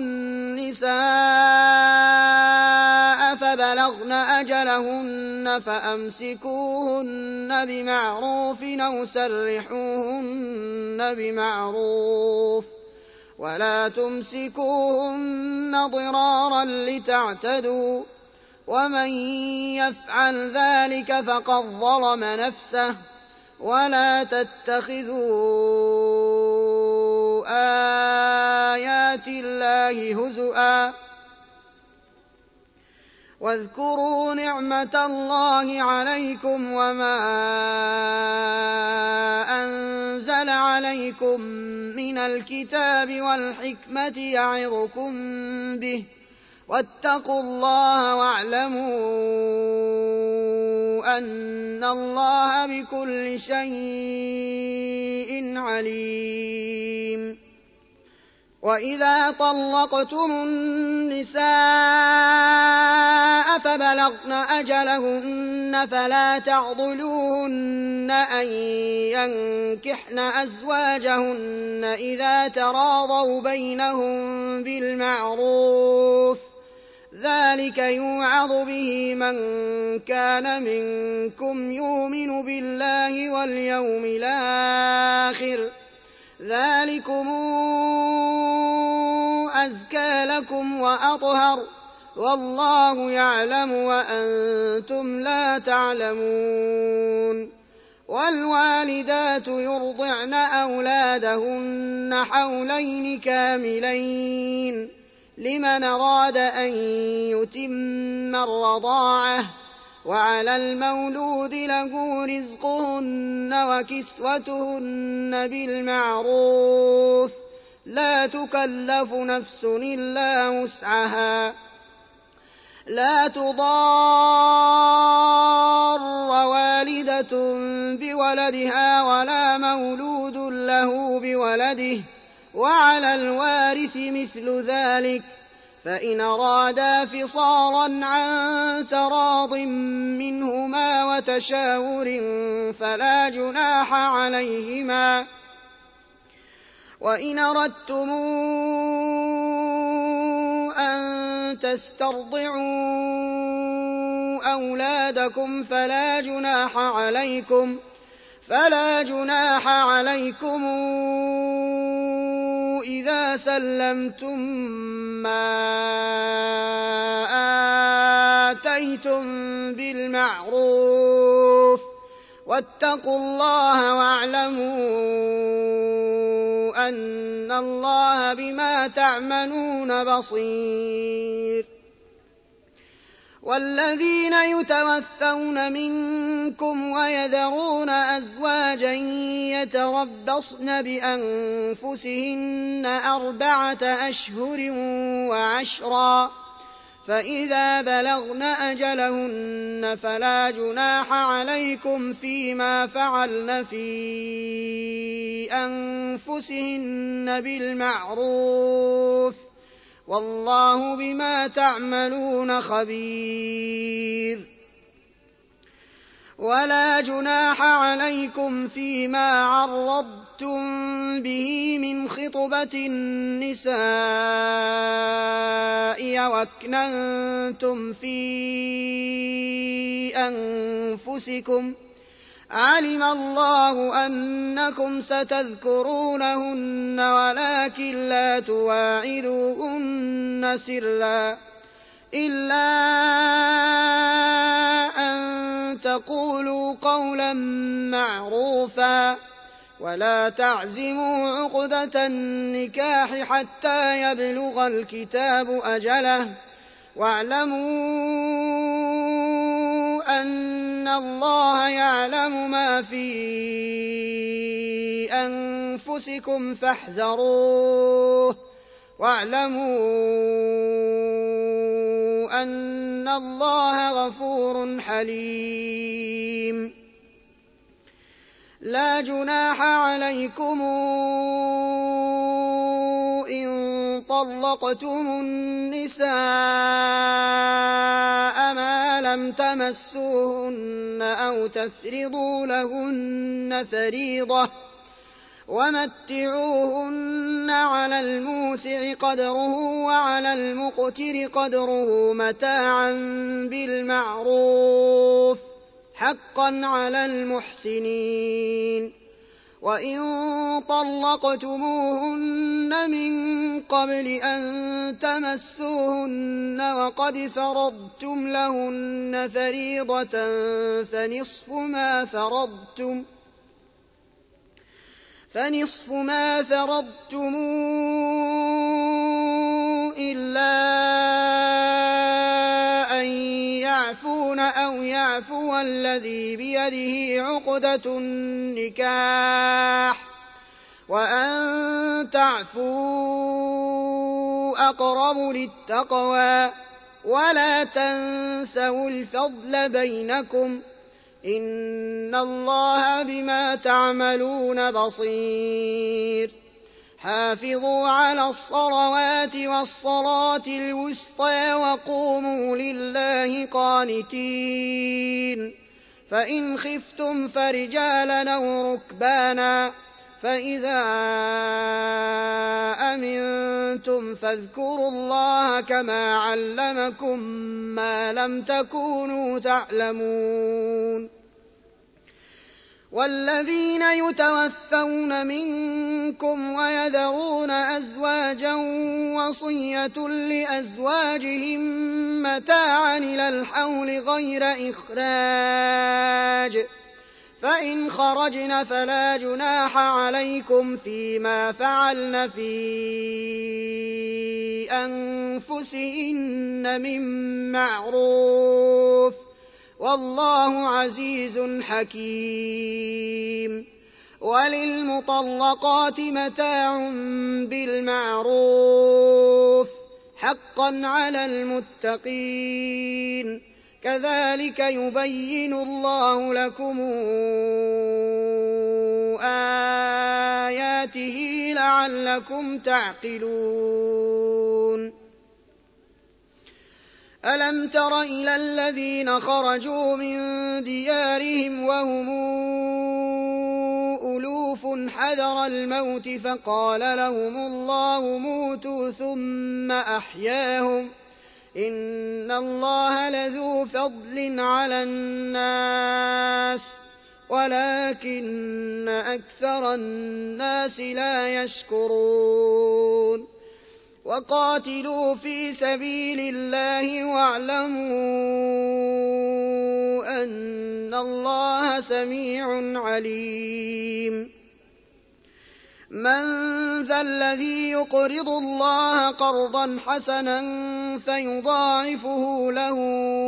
النساء فبلغن أجلهن فأمسكوهن بمعروف أو سرحوهن بمعروف ولا تمسكوهن ضرارا لتعتدوا ومن يفعل ذلك فقد ظلم نفسه ولا تتخذوا آيات الله هزؤا واذكروا نعمة الله عليكم وما أنزل عليكم من الكتاب والحكمة يعظكم به واتقوا الله واعلموا أن الله بكل شيء عليم. وإذا طلقتم النساء فبلغن أجلهن فلا تعضلوهن أن ينكحن أزواجهن إذا تراضوا بينهم بالمعروف ذلك يوعظ به من كان منكم يؤمن بالله واليوم الآخر ذلكم أزكى لكم وأطهر والله يعلم وأنتم لا تعلمون. والوالدات يرضعن أولادهن حولين كاملين لمن أراد أن يتم الرضاعة وعلى المولود له رزقهن وكسوتهن بالمعروف لا تكلف نفس إلا وسعها لا تضار والدة بولدها ولا مولود له بولده وعلى الوارث مثل ذلك فإن أرادا فصالا عن تراض منهما وتشاور فلا جناح عليهما. وإن أردتم أن تسترضعوا أولادكم فلا جناح عليكم فلا جناح عليكم إذا سلمتم ما آتيتم بالمعروف واتقوا الله واعلموا أن الله بما تعملون بصير. والذين يتوفون منكم ويذرون أزواجا يتربصن بأنفسهن أربعة أشهر وعشرا فإذا بلغن أجلهن فلا جناح عليكم فيما فعلن في أنفسهن بالمعروف والله بما تعملون خبير. ولا جناح عليكم فيما عرضتم به من خطبة النساء وأكننتم في أنفسكم علم الله أنكم ستذكرونهن ولكن لا تواعدوهن سرا إلا أن تقولوا قولا معروفا ولا تعزموا عقدة النكاح حتى يبلغ الكتاب أجله واعلموا أن الله يعلم ما في أنفسكم فاحذروه واعلموا أن الله غفور حليم. لا جناح عليكم إن طلقتم النساء ما لم تمسوهن أو تفرضوا لهن فريضة ومتعوهن على الموسع قدره وعلى المقتر قدره متاعا بالمعروف حقا على المحسنين. وإن طلقتموهن من قبل أن تمسوهن وقد فرضتم لهن فريضة فنصف ما فرضتم فنصف ما فرضتم إلا أن يعفون أو يعفو الذي بيده عقدة النكاح وأن تعفوا أقرب للتقوى ولا تنسوا الفضل بينكم إن الله بما تعملون بصير. حافظوا على الصلوات والصلاة الوسطى وقوموا لله قانتين. فإن خفتم فرجالا أو ركبانا فإذا أمنتم فاذكروا الله كما علمكم ما لم تكونوا تعلمون. والذين يتوفون منكم ويذرون أزواجا وصية لأزواجهم متاعا إلى الحول غير إخراج فإن خرجن فلا جناح عليكم فيما فعلن في أنفسهن من معروف والله عزيز حكيم. وللمطلقات متاع بالمعروف حقا على المتقين كذلك يبين الله لكم آياته لعلكم تعقلون. ألم تر إلى الذين خرجوا من ديارهم وهم ألوف حذر الموت فقال لهم الله موتوا ثم أحياهم إن الله لذو فضل على الناس ولكن أكثر الناس لا يشكرون وقاتلوا في سبيل الله واعلموا أن الله سميع عليم من ذا الذي يقرض الله قرضا حسنا فيضاعفه له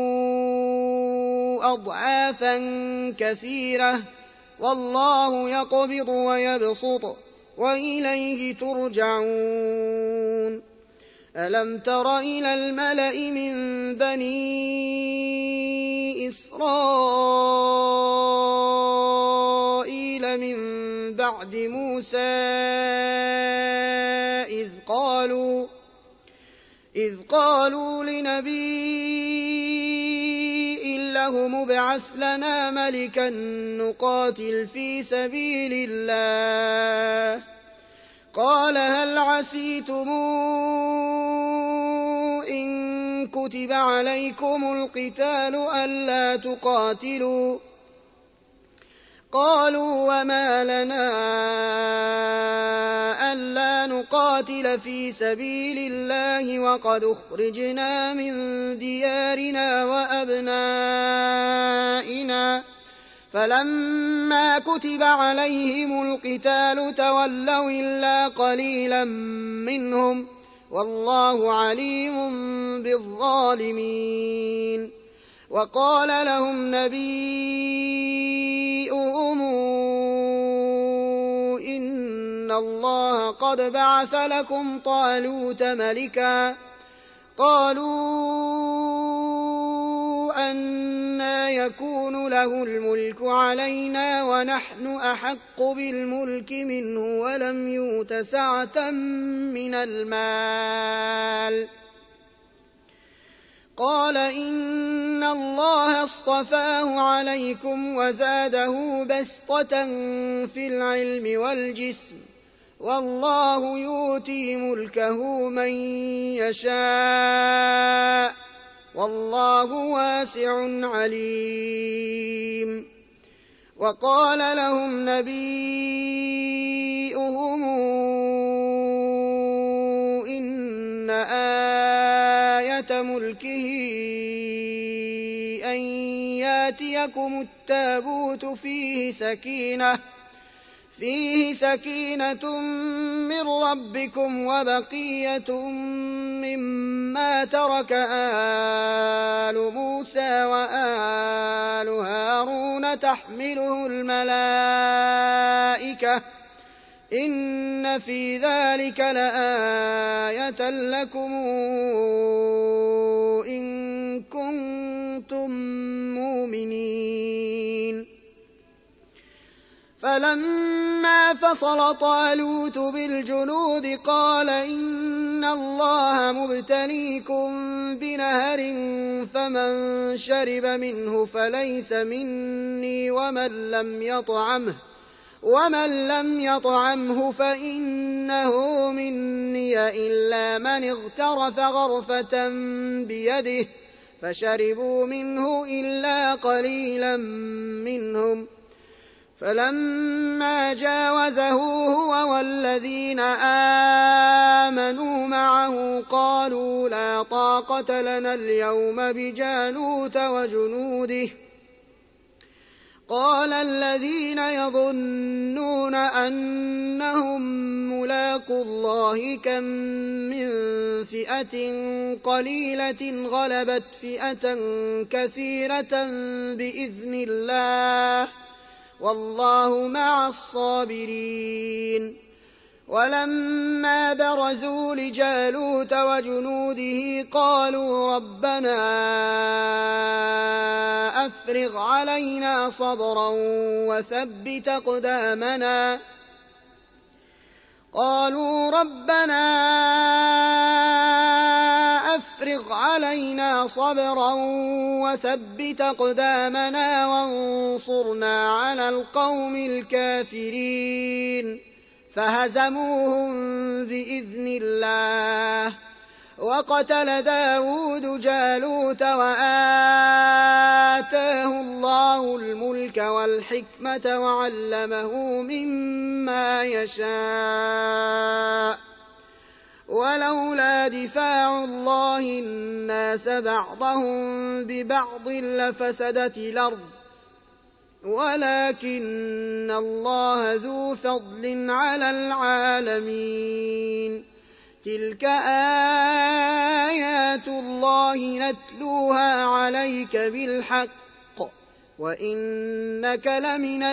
أضعافا كثيرة والله يقبض ويبسط وإليه ترجعون ألم تر إلى الملأ من بني إسرائيل من بعد موسى إذ قالوا إذ قالوا لنبي له مبعث لنا ملكا نقاتل في سبيل الله قال هل عسيتم إن كتب عليكم القتال ألا تقاتلوا قالوا وما لنا ألا نقاتل في سبيل الله وقد أخرجنا من ديارنا وأبنائنا فلما كتب عليهم القتال تولوا إلا قليلا منهم والله عليم بالظالمين وقال لهم نبيهم إن الله قد بعث لكم طالوت ملكا قالوا أنى يكون له الملك علينا ونحن أحق بالملك منه ولم يؤت سعة من المال قال إن الله اصطفاه عليكم وزاده بسطة في العلم والجسم والله يؤتي ملكه من يشاء والله واسع عليم وقال لهم نبيهم إن آية ملكه أن ياتيكم التابوت فيه سكينة فيه سكينة من ربكم وبقية مما ترك آل موسى وآل هارون تحمله الملائكة إن في ذلك لآية لكم إن كنتم مؤمنين فلما فصل طالوت بالجنود قال إن الله مبتليكم بنهر فمن شرب منه فليس مني ومن لم يطعمه ومن لم يطعمه فإنه مني إلا من اغترف غرفة بيده فشربوا منه إلا قليلا منهم فلما جاوزه هو والذين آمنوا معه قالوا لا طاقة لنا اليوم بجالوت وجنوده قال الذين يظنون أنهم ملاقو الله كم من فئة قليلة غلبت فئة كثيرة بإذن الله والله مع الصابرين ولما برزوا لجالوت وجنوده قالوا ربنا أفرغ علينا صبرا وثبت أقدامنا قالوا ربنا أفرغ أفرغ علينا صبرا وثبت أقدامنا وانصرنا على القوم الكافرين فهزموهم بإذن الله. وقتل داود جالوت وآتاه الله الملك والحكمة وعلمه مما يشاء ولولا دفاع الله الناس بعضهم ببعض لفسدت الأرض ولكن الله ذو فضل على العالمين. تلك آيات الله نتلوها عليك بالحق وإنك لمن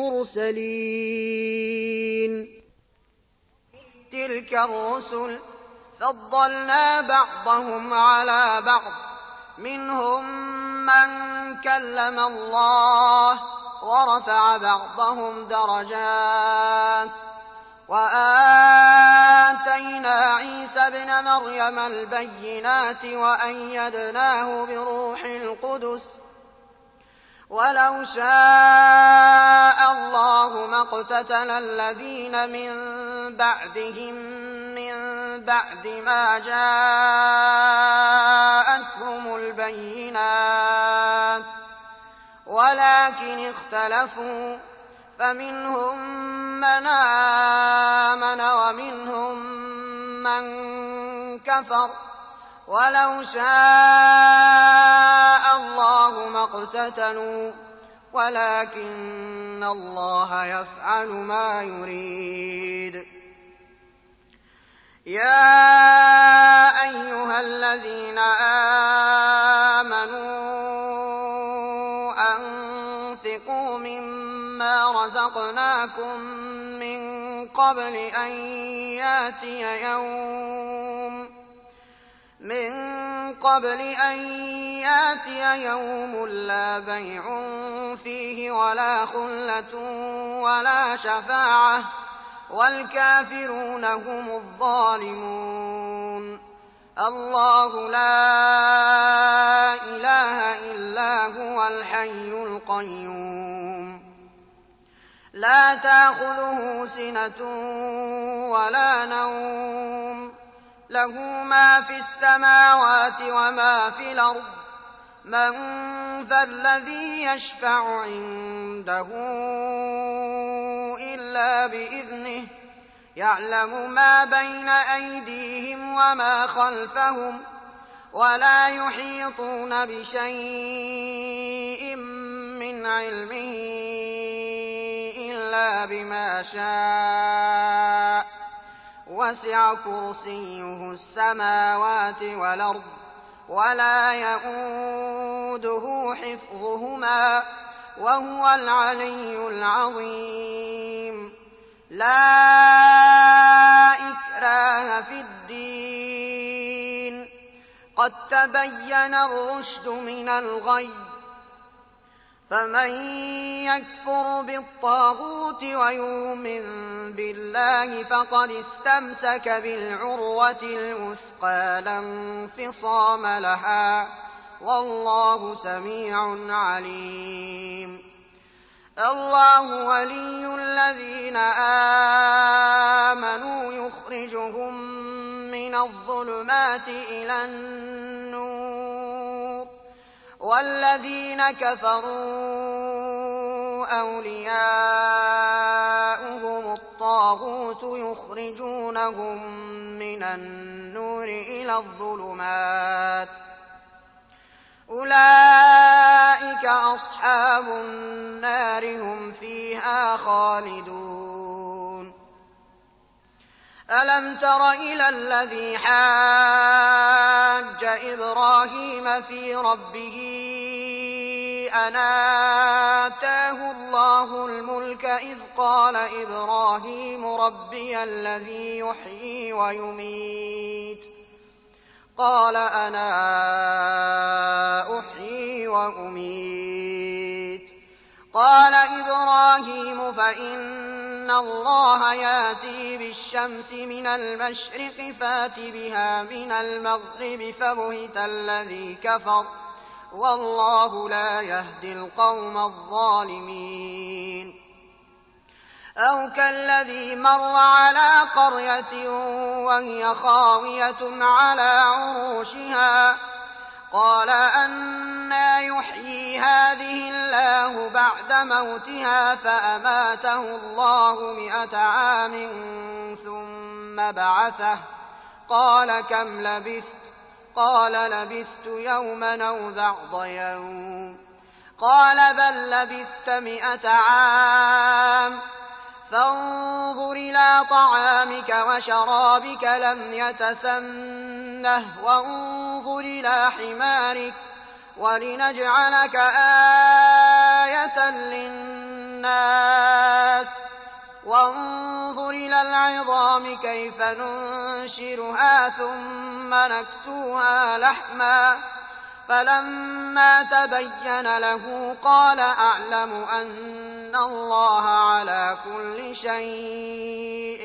المرسلين. تلك الرسل فضلنا بعضهم على بعض منهم من كلم الله ورفع بعضهم درجات وآتينا عيسى ابن مريم البينات وأيدناه بروح القدس ولو شاء الله ما اقتتل الذين من بعدهم من بعد ما جاءتهم البينات ولكن اختلفوا فمنهم من آمن ومنهم من كفر ولو شاء الله ما اقتتلوا ولكن الله يفعل ما يريد. يا أيها الذين آمنوا أنفقوا مما رزقناكم من قبل أن ياتي يوم من قبل أن ياتي يوم لا بيع فيه ولا خلة ولا شفاعة والكافرون هم الظالمون. الله لا إله إلا هو الحي القيوم لا تأخذه سنة ولا نوم له ما في السماوات وما في الأرض من ذا الذي يشفع عنده إلا بإذنه يعلم ما بين أيديهم وما خلفهم ولا يحيطون بشيء من علمه إلا بما شاء وسع كرسيه السماوات والأرض ولا يئوده حفظهما وهو العلي العظيم. لا إكراه في الدين قد تبين الرشد من الغي فمن يكفر بالطاغوت ويؤمن بالله فقد استمسك بالعروة الوثقى لا انفصام لها والله سميع عليم. الله ولي الذين آمنوا يخرجهم من الظلمات إلى النور والذين كفروا أولياؤهم الطاغوت يخرجونهم من النور إلى الظلمات أولئك أصحاب النار هم فيها خالدون. ألم تر إلى الذي حاج إبراهيم في ربه أن آتاه الله الملك إذ قال إبراهيم ربي الذي يحيي ويميت قال أنا أحيي وأميت قال إبراهيم فإن الله يأتي الشمس من المشرق فات بها من المغرب فبهت الذي كفر والله لا يهدي القوم الظالمين أو كالذي مر على قرية وهي خاوية على عروشها قال أنى يحيي هذه الله بعد موتها فأماته الله مئة عام ثم بعثه قال كم لبثت قال لبثت يوما أو بعض يوم قال بل لبثت مئة عام فانظر إلى طعامك وشرابك لم يتسنه وانظر إلى حمارك ولنجعلك آية للناس وانظر إلى العظام كيف ننشرها ثم نكسوها لحما فلما تبين له قال أعلم أن الله على كل شيء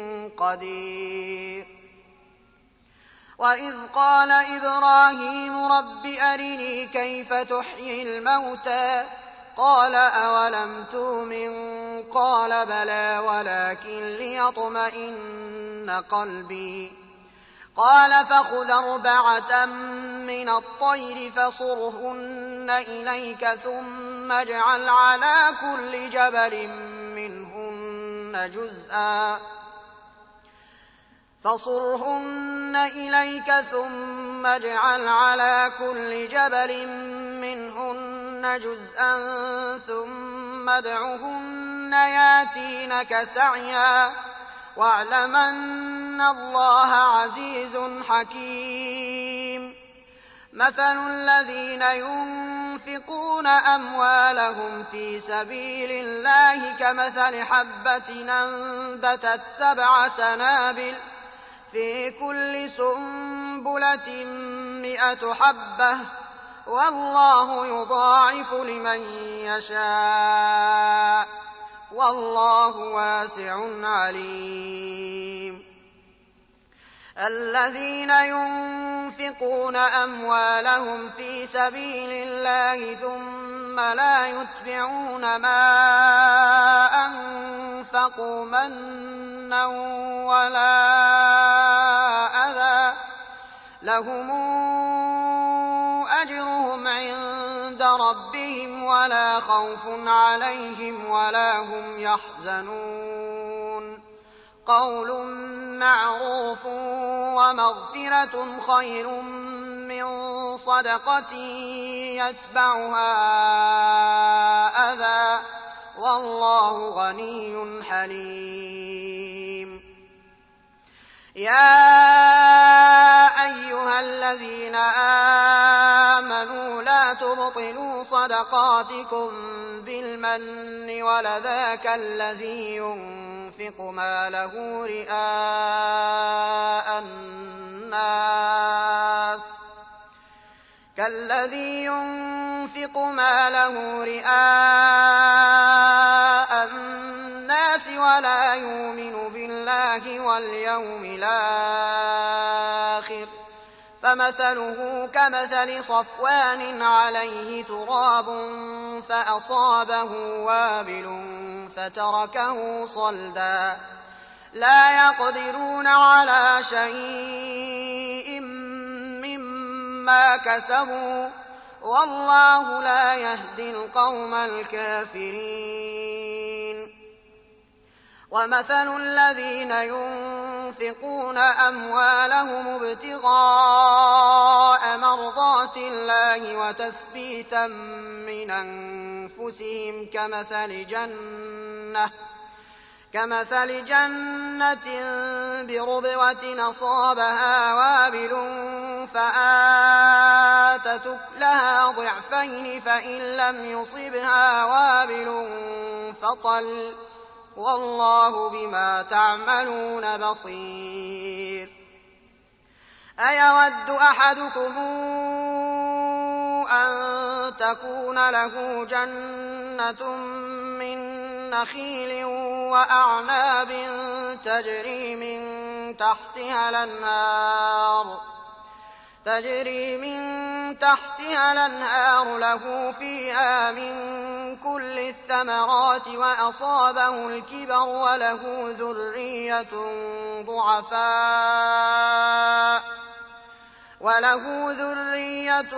قدير وإذ قال إبراهيم رب أرني كيف تحيي الموتى قال أولم تؤمن قال بلى ولكن ليطمئن قلبي قال فخذ أربعة من الطير فصرهن إليك ثم اجعل على كل جبل منهن جزءا فصرهن إليك ثم اجعل على كل جبل منهن جزءا ثم ادعهن ياتينك سعيا واعلم أن الله عزيز حكيم مثل الذين ينفقون أموالهم في سبيل الله كمثل حبة أنبتت سبع سنابل في كل سنبلة مئة حبة والله يضاعف لمن يشاء والله واسع عليم الذين ينفقون أموالهم في سبيل الله ثم لا يتبعون ما أنفقوا منا ولا أذى لهم أجرهم عند ربهم ولا خوف عليهم ولا هم يحزنون قول معروف ومغفرة خير من صدقة يتبعها أذى والله غني حليم يا أيها الذين آمنوا لا تبطلوا صدقاتكم بالمن ولذا كالذي ينفق ماله رئاء الناس كالذي ينفق ماله رئاء الناس ولا يؤمن بالله واليوم الآخر فمثله كمثل صفوان عليه تراب فأصابه وابل فتركه صلدا لا يقدرون على شيء مما كسبوا والله لا يهدي القوم الكافرين ومثل الذين ينفقون أموالهم ابتغاء مرضات الله وتثبيتا من أنفسهم كمثل جنة كمثل جنة بربوة أصابها وابل فآتت أكلها ضعفين فإن لم يصبها وابل فطل والله بما تعملون بصير أيود أحدكم أن تكون له جنة من نخيل وأعناب تجري من تحتها الأنهار تجري من تحتها الأنهار له فيها من كل الثمرات وأصابه الكبر وله ذرية ضعفاء وله ذرية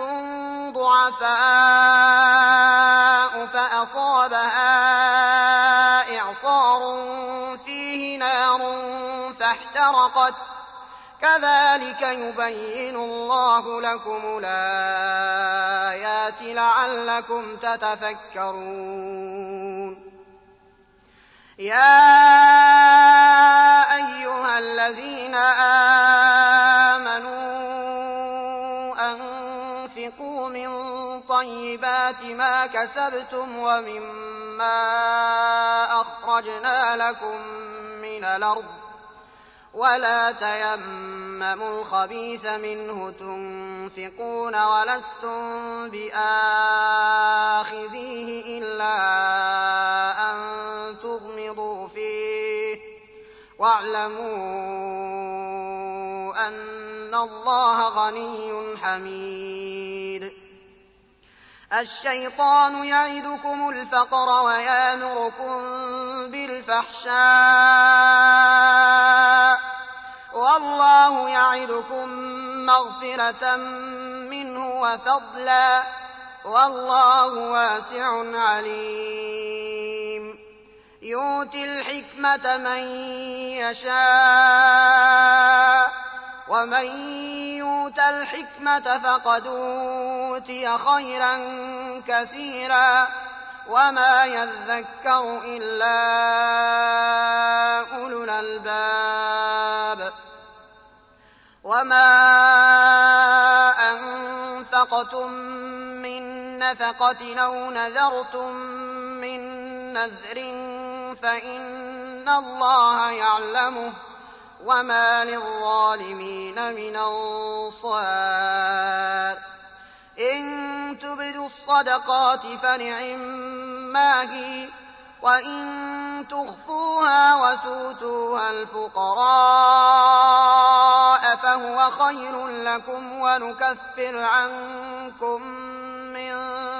ضعفاء فأصابها إعصار فيه نار فاحترقت كذلك يبين الله لكم الآيات لعلكم تتفكرون يا أيها الذين آمنوا أنفقوا من طيبات ما كسبتم ومما أخرجنا لكم من الأرض ولا تيمموا الخبيث منه تنفقون ولستم بآخذيه إلا أن تغمضوا فيه واعلموا أن الله غني حميد الشيطان يعدكم الفقر ويأمركم بالفحشاء والله يعدكم مغفرة منه وفضلا والله واسع عليم يؤتي الحكمة من يشاء ومن يؤت الحكمة فقد أوتي خيرا كثيرا وما يذكر إلا أولو الألباب وما أنفقتم من نفقة أو نذرتم من نذر فإن الله يعلمه وما للظالمين من أنصار إن تبدوا الصدقات فنعما هي وإن تخفوها وتؤتوها الفقراء فهو خير لكم ونكفر عنكم من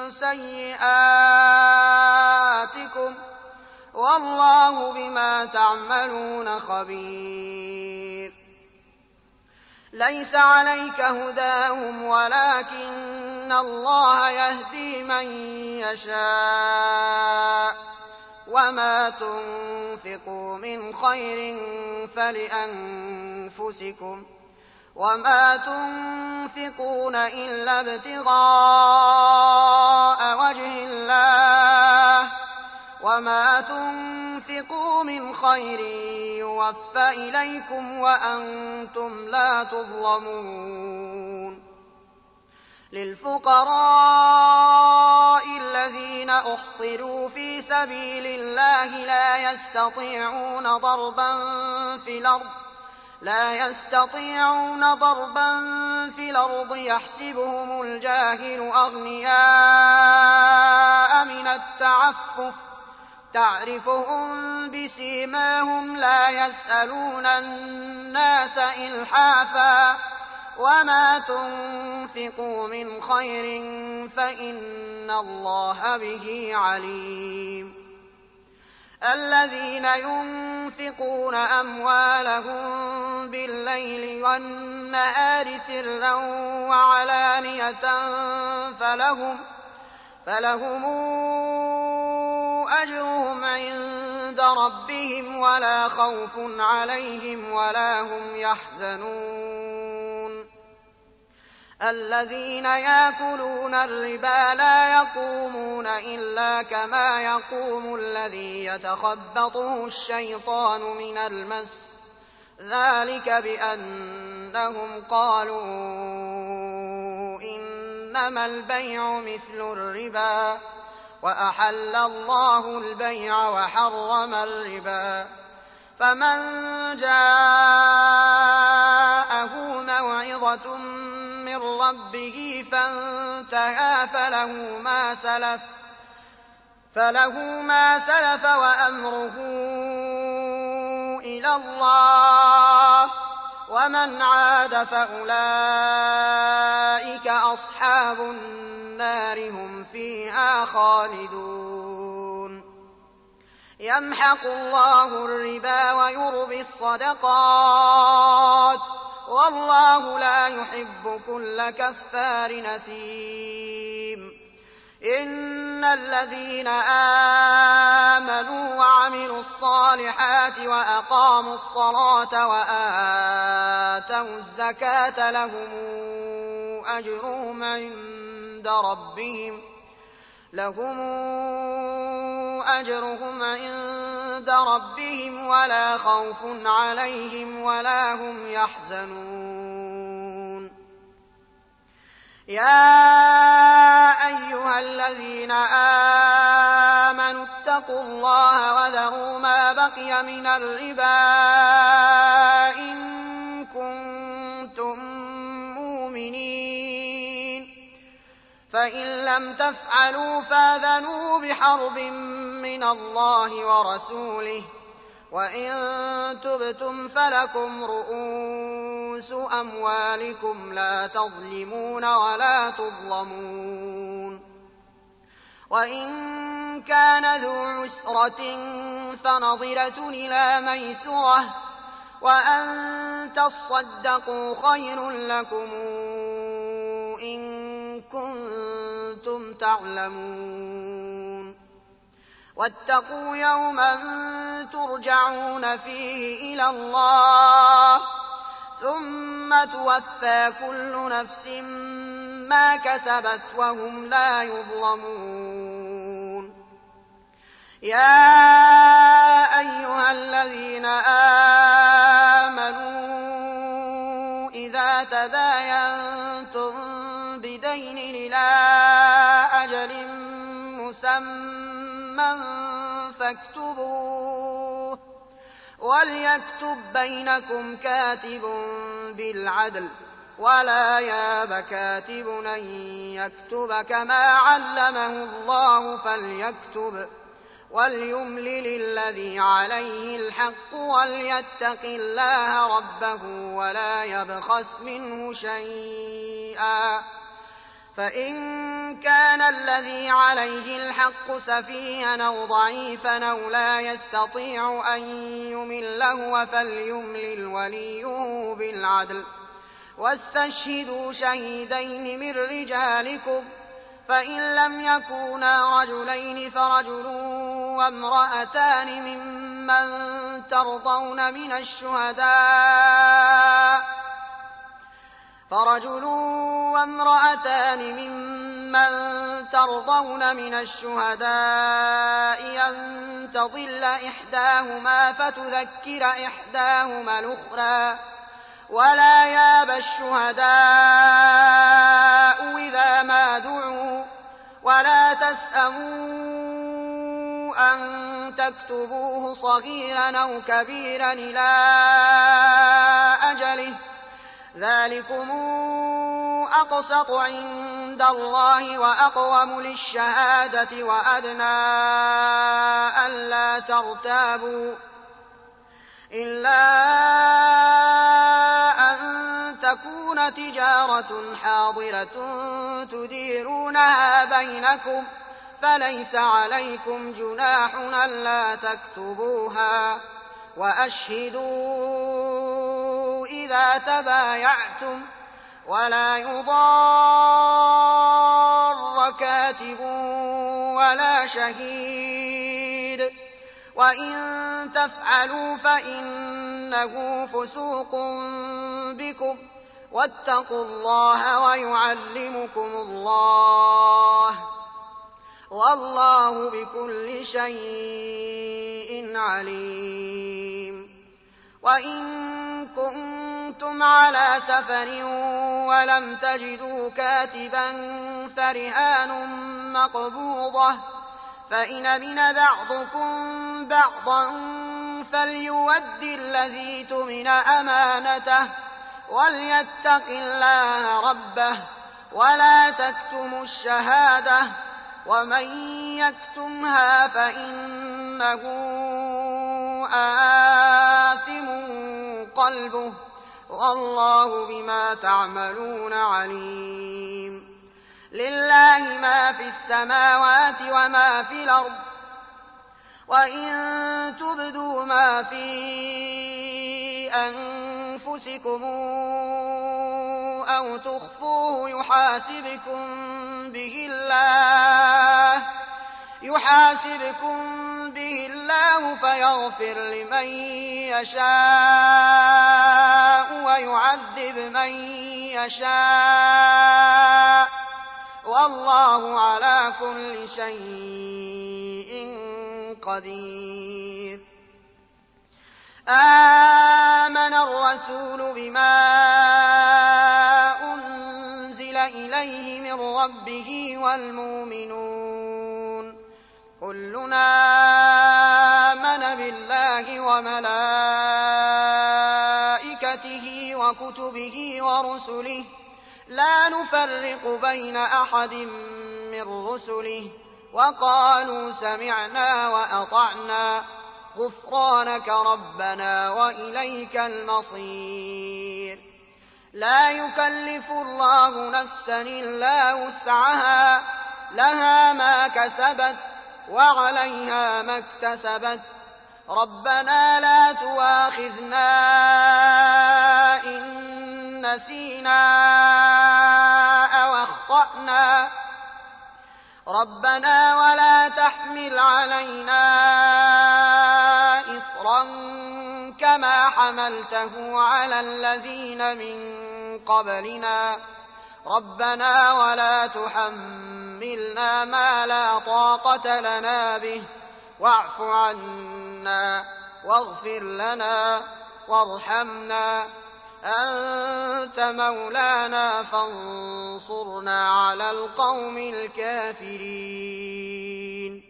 سيئاتكم والله بما تعملون خبير ليس عليك هداهم ولكن الله يهدي من يشاء وما تنفقوا من خير فلأنفسكم وما تنفقون إلا ابتغاء وجه الله وما تنفقوا من خير يوفى إليكم وأنتم لا تظلمون للفقراء الذين أحصروا في سبيل الله لا يستطيعون ضربا في الأرض لا يستطيعون ضربا في الأرض يحسبهم الجاهل أغنياء من التعفف تعرفهم بسيماهم لا يسألون الناس إلحافا وما تنفقوا من خير فإن الله به عليم الذين ينفقون أموالهم بالليل والنهار سرا وعلانية فلهم, فلهم أجرهم عند ربهم ولا خوف عليهم ولا هم يحزنون الذين يأكلون الربا لا يقومون إلا كما يقوم الذي يتخبطه الشيطان من المس ذلك بأنهم قالوا إنما البيع مثل الربا وأحل الله البيع وحرم الربا فمن جاءه موعظة من ربه فانتهى فله ما سلف فله ما سلف وأمره إلى الله ومن عاد فأولئك أصحاب النار هم فيها خالدون يمحق الله الربا ويربي الصدقات والله لا يحب كل كفار أثيم إن الذين آمنوا وعملوا الصالحات وأقاموا الصلاة وآتوا الزكاة لهم أجرهم عند ربهم لهم أجرهم عند ربهم ولا خوف عليهم ولا هم يحزنون يا أيها الذين آمنوا اتقوا الله وذروا ما بقي من الربا إن كنتم مؤمنين فإن لم تفعلوا فاذنوا بحرب من الله ورسوله وإن تبتم فلكم رؤوس أموالكم لا تظلمون ولا تظلمون وإن كان ذو عسرة فنظرة إلى ميسرة وأن تصدقوا خير لكم إن كنتم تعلمون واتقوا يوما ترجعون فيه إلى الله ثم توفى كل نفس ما كسبت وهم لا يظلمون يا أيها الذين آمنوا إذا تداينتم بدين إلى أجل مسمى فاكتبوه وليكتب بينكم كاتب بالعدل ولا ياب كاتب أن يكتب كما علمه الله فليكتب وليملل الذي عليه الحق وليتق الله ربه ولا يبخس منه شيئا فإن كان الذي عليه الحق سفيها أو ضعيفا أو لا يستطيع أن يمل هو فليملل وليه بالعدل واستشهدوا شهيدين من رجالكم فإن لم يكونا رجلين فرجل وامرأتان ممن ترضون من الشهداء فرجل وامرأتان ممن ترضون من الشهداء أن تضل إحداهما فتذكر إحداهما الأخرى ولا ياب الشهداء إذا ما دعوا ولا تسأموا أن تكتبوه صغيرا أو كبيرا إلى أجله ذلكم أقسط عند الله وأقوم للشهادة وأدنى ألا ترتابوا إلا أن تكون تجارة حاضرة تديرونها بينكم فليس عليكم جناح ألا تكتبوها وأشهدوا إذا تبايعتم ولا يضار كاتب ولا شهيد وإن تفعلوا فإنه فسوق بكم واتقوا الله ويعلمكم الله والله بكل شيء عليم وإن كنتم على سفر ولم تجدوا كاتبا فرهان مقبوضة فإن أمن بعضكم بعضا فليؤد الذي اؤتمن أمانته وليتق الله ربه ولا تكتموا الشهادة ومن يكتمها فإنه قلبه والله بما تعملون عليم لله ما في السماوات وما في الأرض وإن تبدوا ما في أنفسكم أو تخفوه يحاسبكم به الله يحاسبكم به الله فيغفر لمن يشاء ويعذب من يشاء والله على كل شيء قدير آمن الرسول بما أنزل إليه من ربه والمؤمنون كلنا آمن بالله وملائكته وكتبه ورسله لا نفرق بين أحد من رسله وقالوا سمعنا وأطعنا غفرانك ربنا وإليك المصير لا يكلف الله نفسا إلا وسعها لها ما كسبت وعليها ما اكتسبت ربنا لا تؤاخذنا إن نسينا أو أخطأنا ربنا ولا تحمل علينا إصرا كما حملته على الذين من قبلنا ربنا ولا تحملنا ما لا طاقة لنا به واعف عنا واغفر لنا وارحمنا أنت مولانا فانصرنا على القوم الكافرين